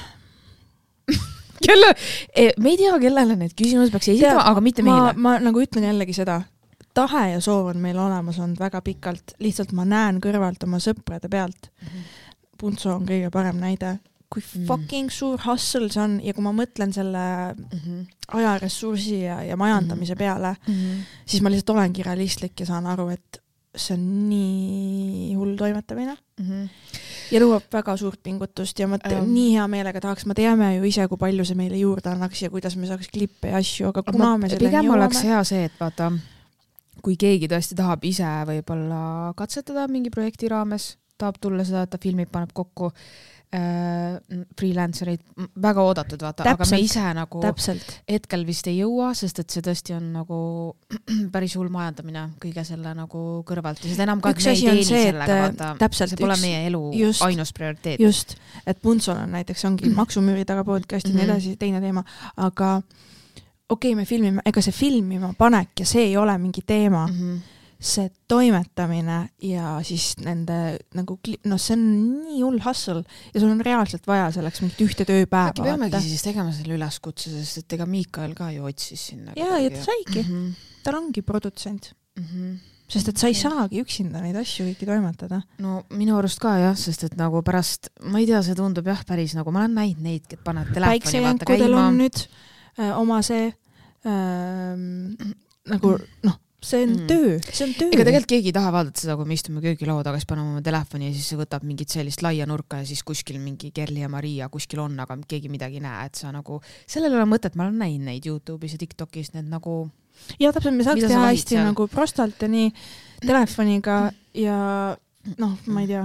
Kelle, me ei tea, kellele need küsimused peaks esitama, aga mitte meile. Ma, ma nagu ütlen jällegi seda. Tahe ja soov on meil olemas olnud väga pikalt. Lihtsalt ma näen kõrvalt oma sõprade pealt. Mm-hmm. Puntso on kõige parem näide. Kui mm-hmm. fucking suur hustle see on ja kui ma mõtlen selle mm-hmm. ajaressursi ja, ja majandamise peale, mm-hmm. siis ma lihtsalt olengi realistlik ja saan aru, et see on nii hull toimetamine. Mm-hmm. Ja luuab väga suurt pingutust ja ma te-, um. nii hea meelega tahaks, ma teame ju ise, kui palju see meile juurde annaks ja kuidas me saaks klippe ja asju, aga kuna ma, me selle pigem oleks hea see, et vaata, kui keegi tõesti tahab ise võib-olla katsetada mingi projekti raames, tahab tulla seda, et ta filmib, paneb kokku äh, freelancereid, väga oodatud, vaata, aga me ise nagu täpselt. hetkel vist ei jõua, sest et see tõesti on nagu päris hull majandamine kõige selle nagu kõrvalt ja seda enam ka, et me ei teeni see, sellega, vaata, täpselt, see pole üks, meie elu just, ainus prioriteet. Just, et Puntsol on näiteks ongi maksumüüri taga podcast ja nii edasi, teine teema, aga okei, okay, me filmime, ega see filmima panek ja see ei ole mingi teema, mm-hmm. see toimetamine ja siis nende nagu, no see on nii hull hustle ja sul on reaalselt vaja selleks mingit ühte tööpäeva. Äkki peamegi siis tegema selle üleskutse, sest et ega Miikael ka ju otsis sinna. Jaa, ja ta saigi. Mm-hmm. Tal ongi produtsent. Mm-hmm. Sest et sa ei saagi üksinda neid asju kõiki toimetada. No minu arust ka jah, sest et nagu pärast, ma ei tea, see tundub jah päris nagu, ma olen näinud neid, et paned telefoni vaata käima. Päiksejänkudel on nüüd äh, oma see äh, nagu noh, see on mm. töö, see on töö. Ega tegelikult keegi ei taha vaadata seda, kui me istume köögilao taga, siis paneme oma telefoni ja siis see võtab mingit sellist laia nurka ja siis kuskil mingi Kerli ja Maria kuskil on, aga keegi midagi ei näe, et sa nagu, sellel on mõtet, ma olen näinud neid YouTube'is ja TikTok'is, need nagu ja täpselt, me saaks teha hästi seal? Nagu prostalt ja nii telefoniga ja noh, ma ei tea,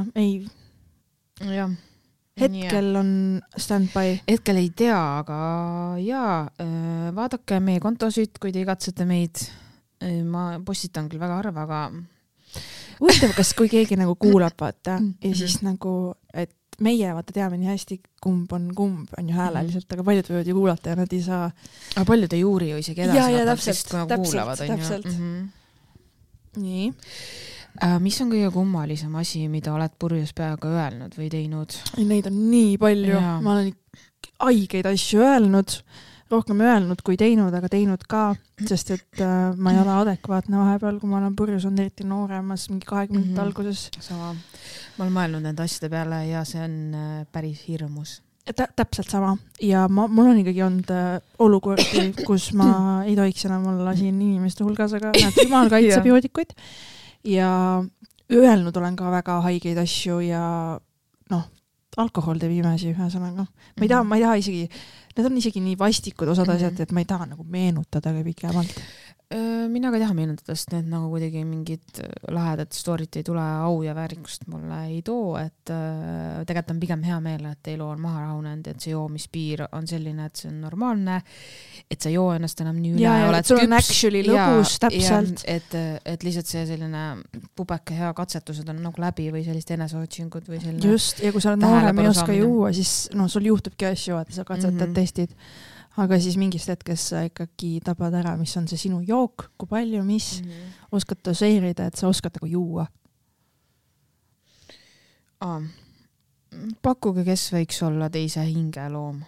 ei ja. hetkel on stand-by. Hetkel ei tea, aga jaa, vaadake meie kontosid, kui te igatsete meid. Ma postitan küll väga harva, aga huvitav, kas kui keegi nagu kuulab, vaata, ja siis nagu, et meie vaata teame nii hästi, kumb on kumb, on ju hääleliselt, aga paljud võivad ju kuulata ja nad ei saa. Aga paljud ei uuri ju isegi edasi. Ja, ja täpselt, sest, täpselt, kuulavad, täpselt. Mm-hmm. Nii. Äh, mis on kõige kummalisem asi, mida oled purjus peaga öelnud või teinud? Neid on nii palju. Ja. Ma olen haigeid asju öelnud. Rohkem öelnud kui teinud, aga teinud ka, sest et äh, ma ei ole adekvaatne vahepeal, kui ma olen purjus, on eriti nooremas, mingi kahekümnendate mm-hmm. alguses. Sama. Ma olen mõelnud nende asjade peale ja see on äh, päris hirmus. Tä- täpselt sama. Ja ma, mul on ikkagi olnud äh, olukordi, kus ma ei tohiks enam olla siin inimeste hulgas, aga näed, jumal kaitseb joodikuid. Ja öelnud olen ka väga haigeid asju ja noh, alkohol teeb imesi ühesõnaga. Ma ei taha, ma ei taha isegi need on isegi nii vastikud osad asjad, et ma ei taha nagu meenutada ka pikemalt. Mina ka ei taha meenutada, sest need nagu kuidagi mingid lahedad story'd ei tule au ja väärikust mulle ei too, et äh, tegelikult on pigem hea meel, et elu on maha rahunenud, et see joomispiir on selline, et see on normaalne, et sa joo ennast enam nii üle ja, ja oled sul on actually lõbus, täpselt. Ja, et, et lihtsalt see selline pubeke hea katsetused on nagu läbi või sellist eneseotsingud või selline just, ja kui sa oled noorem ei oska juua, siis no, sul juhtubki asju, et sa katsetad mm-hmm. testid. Aga siis mingist hetkest sa ikkagi tabad ära, mis on see sinu jook, kui palju, mis mm-hmm. oskad doseerida, et sa oskad nagu juua. Ah. Pakkuge, kes võiks olla teise hingeloom?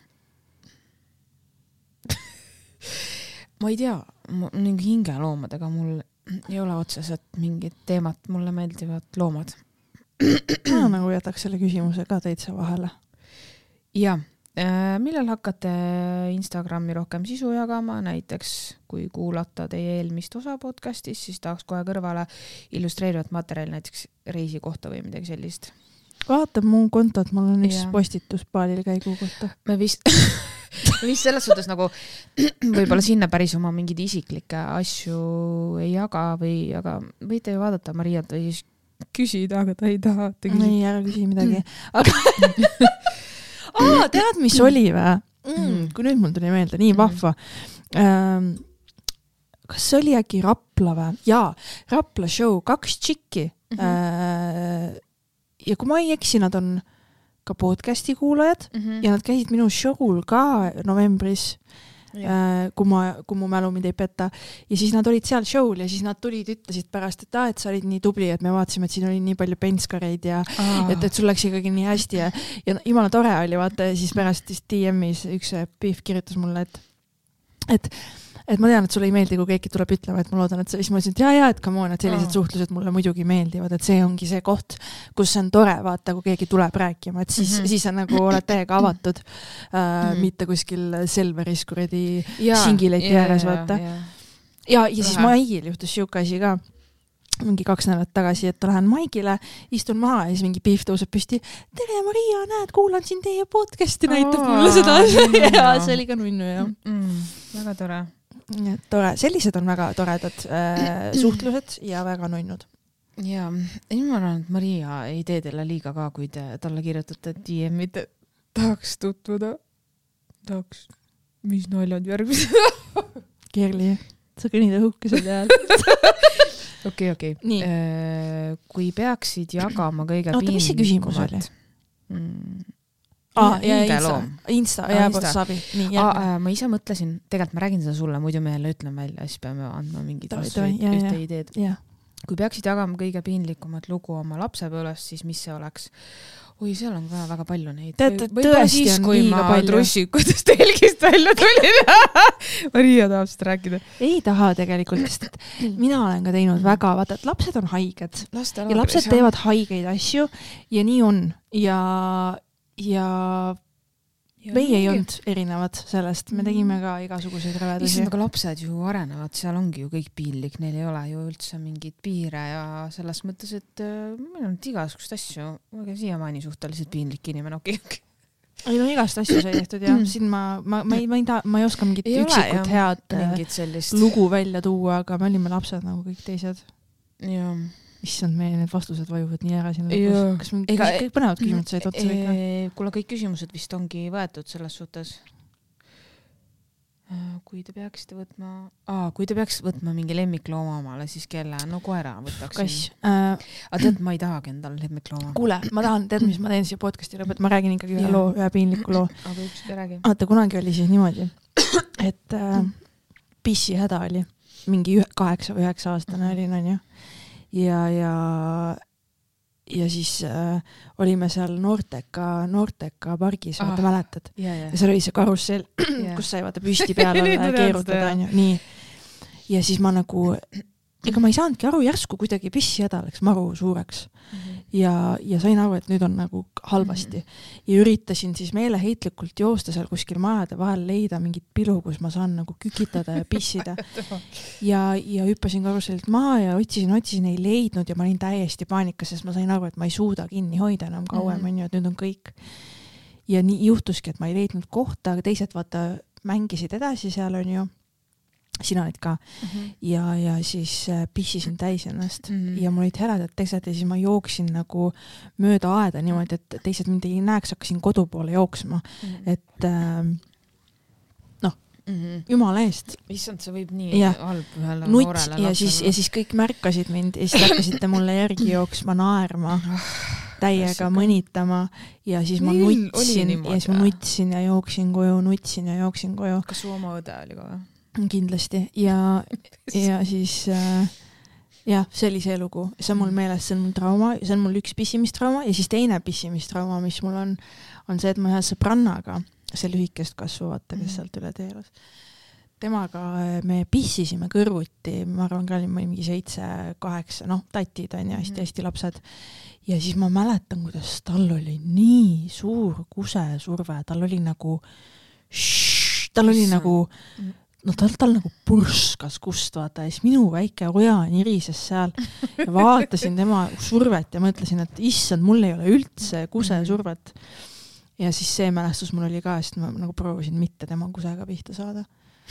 Ma ei tea, mingi hingeloomadega mul ei ole otseselt mingid teemat, mulle meeldivad loomad. Ma nagu jätaks selle küsimuse ka täitsa vahele. Jah. Millal hakkate Instagrami rohkem sisu jagama, näiteks kui kuulata teie eelmist osa podcastis, siis tahaks kohe kõrvale illustreerivat materjali näiteks reisi kohta või midagi sellist. Vaatab mu kontot, mul on üks ja. Postitus paalil käigu kohta. Me vist, me vist selles suhtes nagu võib-olla sinna päris oma mingid isiklikke asju ei jaga või aga võite ju vaadata Mariat või siis küsida, aga ta ei taha. Ei, ära küsi midagi. Aga Aa, tead, mis oli vä? Mm, kui nüüd mul tuli meelde, nii vahva. Ähm, kas see oli äkki Rapla vä? Jaa, Rapla show, kaks tšikki. Mm-hmm. Äh, ja kui ma ei eksi, nad on ka podcasti kuulajad mm-hmm. ja nad käisid minu show'l ka novembris, äh, kui, ma, kui mu mälu mind ei peta. Ja siis nad olid seal show'l ja siis nad tulid, ütlesid pärast, et, ah, et sa olid nii tubli, et me vaatasime, et siin oli nii palju penskareid ja ah. et, et sul läks ikkagi nii hästi ja, ja jumala tore oli, vaata, ja siis pärast D M-is üks Piif kirjutas mulle, et, et et ma tean, et sulle ei meeldi, kui keegi tuleb ütlema, et ma loodan, et siis ma ütlesin, et jaa, jaa, et come on, et sellised oh. suhtlused mulle muidugi meeldivad, et see ongi see koht, kus on tore, vaata, kui keegi tuleb rääkima, et siis, mm-hmm. siis on nagu oled täiega avatud, äh, mm-hmm. mitte kuskil Selveris kuradi singileti ääres, vaata. Ja, ja, ja siis Maigil juhtus siuke asi ka, mingi kaks nädalat tagasi, et lähen Maigile, istun maha ja siis mingi Piif tõuseb püsti, tere Maria, näed, kuulan siin teie podcasti, näitab oh, mulle seda ja see oli ka nunnu, jah. Mm, väga tore. Tore. Sellised on väga toredad äh, suhtlused ja väga nunnud. ja, ei ma arvan, et Maria ei tee teile liiga ka, kui te talle kirjutate D M-id, tahaks tutvuda, tahaks, mis naljad järgmised. Kerli, sa kõnid õhukesed ajal. Okei, okei. Kui peaksid jagama kõige Oota, mis see küsimus oli? Mm. Ah, ja Insta, Insta, ja Insta. Sabi. Nii, ah, ma ise mõtlesin, tegelikult ma räägin seda sulle, muidu me jälle ütlen välja, siis peame andma mingid ühte ideed. Ja. Kui peaksid jagama kõige piinlikumat lugu oma lapsepõlvest, siis mis see oleks? Oi, seal on väga, väga palju neid. Tõesti siis, on kui liiga ma palju. Trussikutest telgist välja tulin. Maria tahab seda rääkida. Ei taha tegelikult, sest mina olen ka teinud väga, vaata, et lapsed on haiged. Laste ja lapsed teevad haigeid asju ja nii on. Ja, ja, ja meie ei olnud erinevad sellest. Me tegime ka igasuguseid rõvedusi. Issand, aga lapsed ju arenevad, seal ongi ju kõik piinlik. Neil ei ole ju üldse mingid piire ja selles mõttes, et meil on igasugust asju. Ma olen siiamaani suhteliselt piinlik inimene, okei. Okay. Ei no igast asju sai tehtud ja siin ma, ma, ma, ei, ma, ei, ta, ma ei oska mingit ei üksikut ole, head sellist lugu välja tuua, aga me olime lapsed nagu kõik teised. Ja. Issand, meie need vastused vajuvad nii ära siin lõpus. Kas me Ega, kõik põnevad küsimused said otsa kõik? E, kuule, kõik küsimused vist ongi võetud selles suhtes. Kui te peaksite võtma... Aa, kui te peaks võtma mingi lemmiklooma omale, siis kelle? No koera võtaksin. Kass. Äh, aga tead, ma ei tahagi endale lemmiklooma. Kuule, ma tahan, tead, mis ma teen siia podcasti lõpet. Ma räägin ikkagi ühe loo, ühe piinliku loo. Aga üks te räägi. Aata, kunagi oli siis niimoodi, et äh, pissi häda oli. Mingi kaheksa või üheksa aastane oli, on ju. Ja, ja, ja siis äh, olime seal Noorteka, Noorteka pargis, ah, vaata mäletad. Ja, ja. ja seal oli see karussell, yeah. kus sai vaata püsti peale keerutada. Nii. Ja siis ma nagu, ega ma ei saanudki aru, järsku kuidagi pissi häda läks maru suureks. Mm-hmm. Ja, ja sain aru, et nüüd on nagu halvasti. Mm-hmm. Ja üritasin siis meeleheitlikult joosta seal kuskil majade vahel leida mingit pilu, kus ma saan nagu kükitada ja pissida. ja, ja hüppasin karussellilt maha ja otsisin, otsisin, ei leidnud ja ma olin täiesti paanikas, sest ma sain aru, et ma ei suuda kinni hoida enam kauem, mm-hmm. on ju, et nüüd on kõik. Ja nii juhtuski, et ma ei leidnud kohta, aga teised vaata mängisid edasi seal, on ju. Sina olid ka. Mm-hmm. Ja, ja siis pissisin täis ennast. Mm-hmm. Ja mul olid heledad teised ja siis ma jooksin nagu mööda aeda niimoodi, et teised mind ei näeks, hakkasin kodu poole jooksma. Mm-hmm. Et äh, noh, mm-hmm. jumala eest. Issand, see võib nii ja. Halb ühele Nutt, noorele ja siis, ja siis kõik märkasid mind ja siis hakkasite mulle järgi jooksma, naerma, täiega mõnitama ja siis ma nutsin ja siis ma nutsin ja jooksin koju, nutsin ja jooksin koju. Kas su oma õde oli ka? Kindlasti ja, ja siis äh, jah, see oli see lugu, see on mul meeles, see on mul trauma, see on mul üks pissimistrauma ja siis teine pissimistrauma, mis mul on, on see, et ma ühe sõbrannaga, see lühikest kasvu, vaata, kes sealt üle teelas. Temaga me pissisime kõrvuti, ma arvan, ka oli mingi seitse, kaheksa, noh, tatid on ja hästi-hästi lapsed. Ja siis ma mäletan, kuidas tal oli nii suur kusesurve, tal oli nagu, shh, tal oli nagu no tal, tal nagu purskas kust, vaata, ja siis minu väike oja nirises seal ja vaatasin tema survet ja mõtlesin, et issand, mul ei ole üldse kuse survet. Ja siis see mälestus mul oli ka, sest ma nagu proovisin mitte tema kusega pihta saada.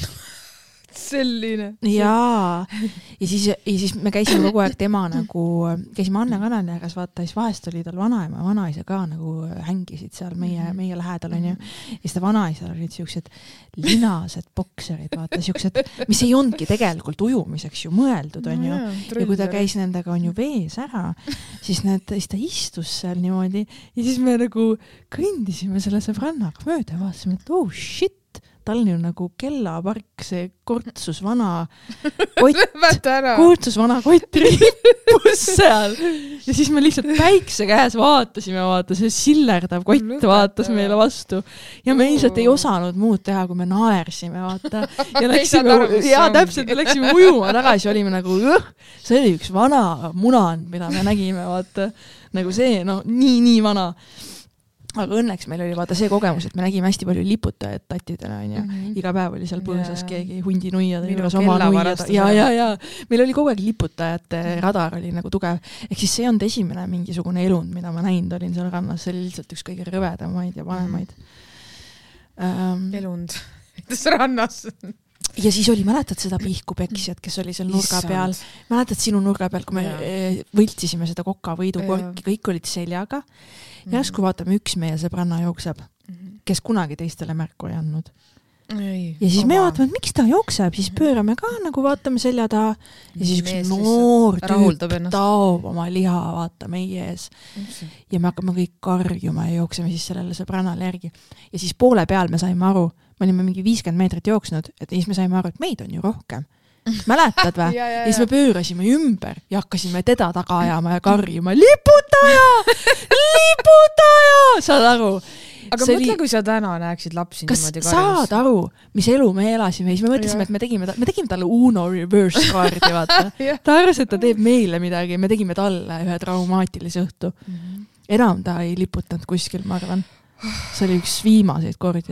Selline. Jaa. Ja siis, ja siis me käisime kogu aeg tema nagu, käisime Anne kanali ääres, vaata, siis vahest oli tal vanaema ja vanaisa ka nagu hängisid seal meie, meie lähedal, on ju. Ja siis ta vanaisal olid siuksed linased bokserid, vaata, siuksed, mis ei ondki tegelikult ujumiseks ju mõeldud, on ju. Ja kui ta käis nendega, on ju vees ära, siis, need, siis ta istus seal niimoodi ja siis me nagu kõndisime selle sõbrannaga mööda ja vaatasime, et oh shit, tal on ju nagu kellapark, see kortsus vana kott, kortsus vana kott rippus seal. Ja siis me lihtsalt päikse käes vaatasime, vaata, see sillerdav kott vaatas meile vastu. Ja me ilmselt ei osanud muud teha, kui me naersime, vaata. Ja läksime, ja täpselt, läksime ujuma tagasi, olime nagu, see oli üks vana munand, mida me nägime, vaata. Nagu see, no nii, nii vana. Aga õnneks meil oli vaata see kogemus, et me nägime hästi palju liputajad tatidena, on ju. Mm-hmm. Iga päev oli seal põõsas keegi hundi nuiad, oma nuiad. Ja, ja, ja. Meil oli kogu aeg liputajate radar oli nagu tugev. Ehk siis see on esimene mingisugune elund, mida ma näinud olin seal rannas. See oli lihtsalt üks kõige rõvedamaid ja vanemaid. Um, elund. Rannas. ja siis oli, mäletad seda pihkupeksjat, kes oli seal nurga Issand. peal? Mäletad sinu nurga peal, kui me ja. võltsisime seda kokavõidukorki, kõik olid seljaga. Ja järsku vaatame, üks meie sõbranna jookseb, kes kunagi teistele märku ei andnud. Ei, ja siis oma. me vaatame, et miks ta jookseb, siis pöörame ka, nagu vaatame selja taha ja siis üks noor tüüp taob oma liha, vaata meie ees. Ja me hakkame kõik karjuma ja jookseme siis sellele sõbrannale järgi. Ja siis poole peal me saime aru, me olime mingi viiskümmend meetrit jooksnud, et siis me saime aru, et meid on ju rohkem. Mäletad või? ja, ja, ja. ja siis me pöörasime ümber ja hakkasime teda taga ajama ja karjuma, liputaja! Liputaja! Saad aru? Aga see mõtle, oli... kui sa täna näeksid lapsi kas niimoodi karjus. Kas saad aru, mis elu me elasime? Siis me mõtlesime, et me tegime, ta... me tegime talle Uno reverse kaardi, vaata. Ta arvas, et ta teeb meile midagi. Me tegime talle ühe traumaatilise õhtu. Mm-hmm. Enam ta ei liputanud kuskil, ma arvan. See oli üks viimaseid kordi.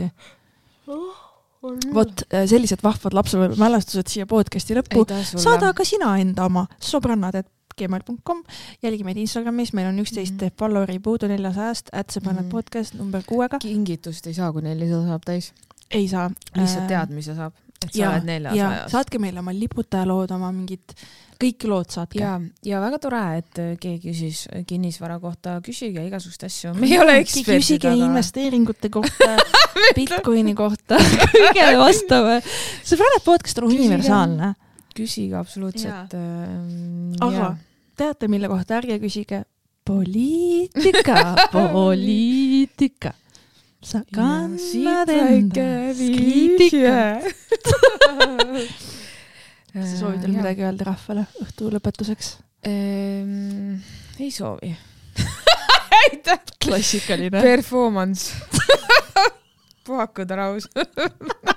Vot sellised vahvad lapsepõlvemälestused siia podcasti lõppu. Saada ka sina enda oma sobrannad, et gmail punkt com, jälgi meid Instagramis, meil on üksteist mm -hmm. followeri puudu neljasajast, et see paneb podcast number kuuega. Kingitust ei saa, kui nelisada saab täis. Ei saa. Lihtsalt teadmise saab, et sa ja, oled neljasajas. Saatke meile oma liputaja-lood, oma mingid, kõik lood saatke. Ja, ja väga tore, et keegi küsis kinnisvara kohta, küsige igasugust asju. Me ei ole eksperdid. Küsige aga... investeeringute kohta, Bitcoini kohta, kõigele vastava. See praegu podcast on universaalne. Küsige absoluutselt. Ähm, aga ja. Teate, mille kohta ärge küsige? Poliitika, poliitika. Sa kannad enda kriitika. Sa soovid veel midagi öelda rahvale õhtu lõpetuseks? Ehm, ei soovi. Klassikaline. Performance. Puhakud raus.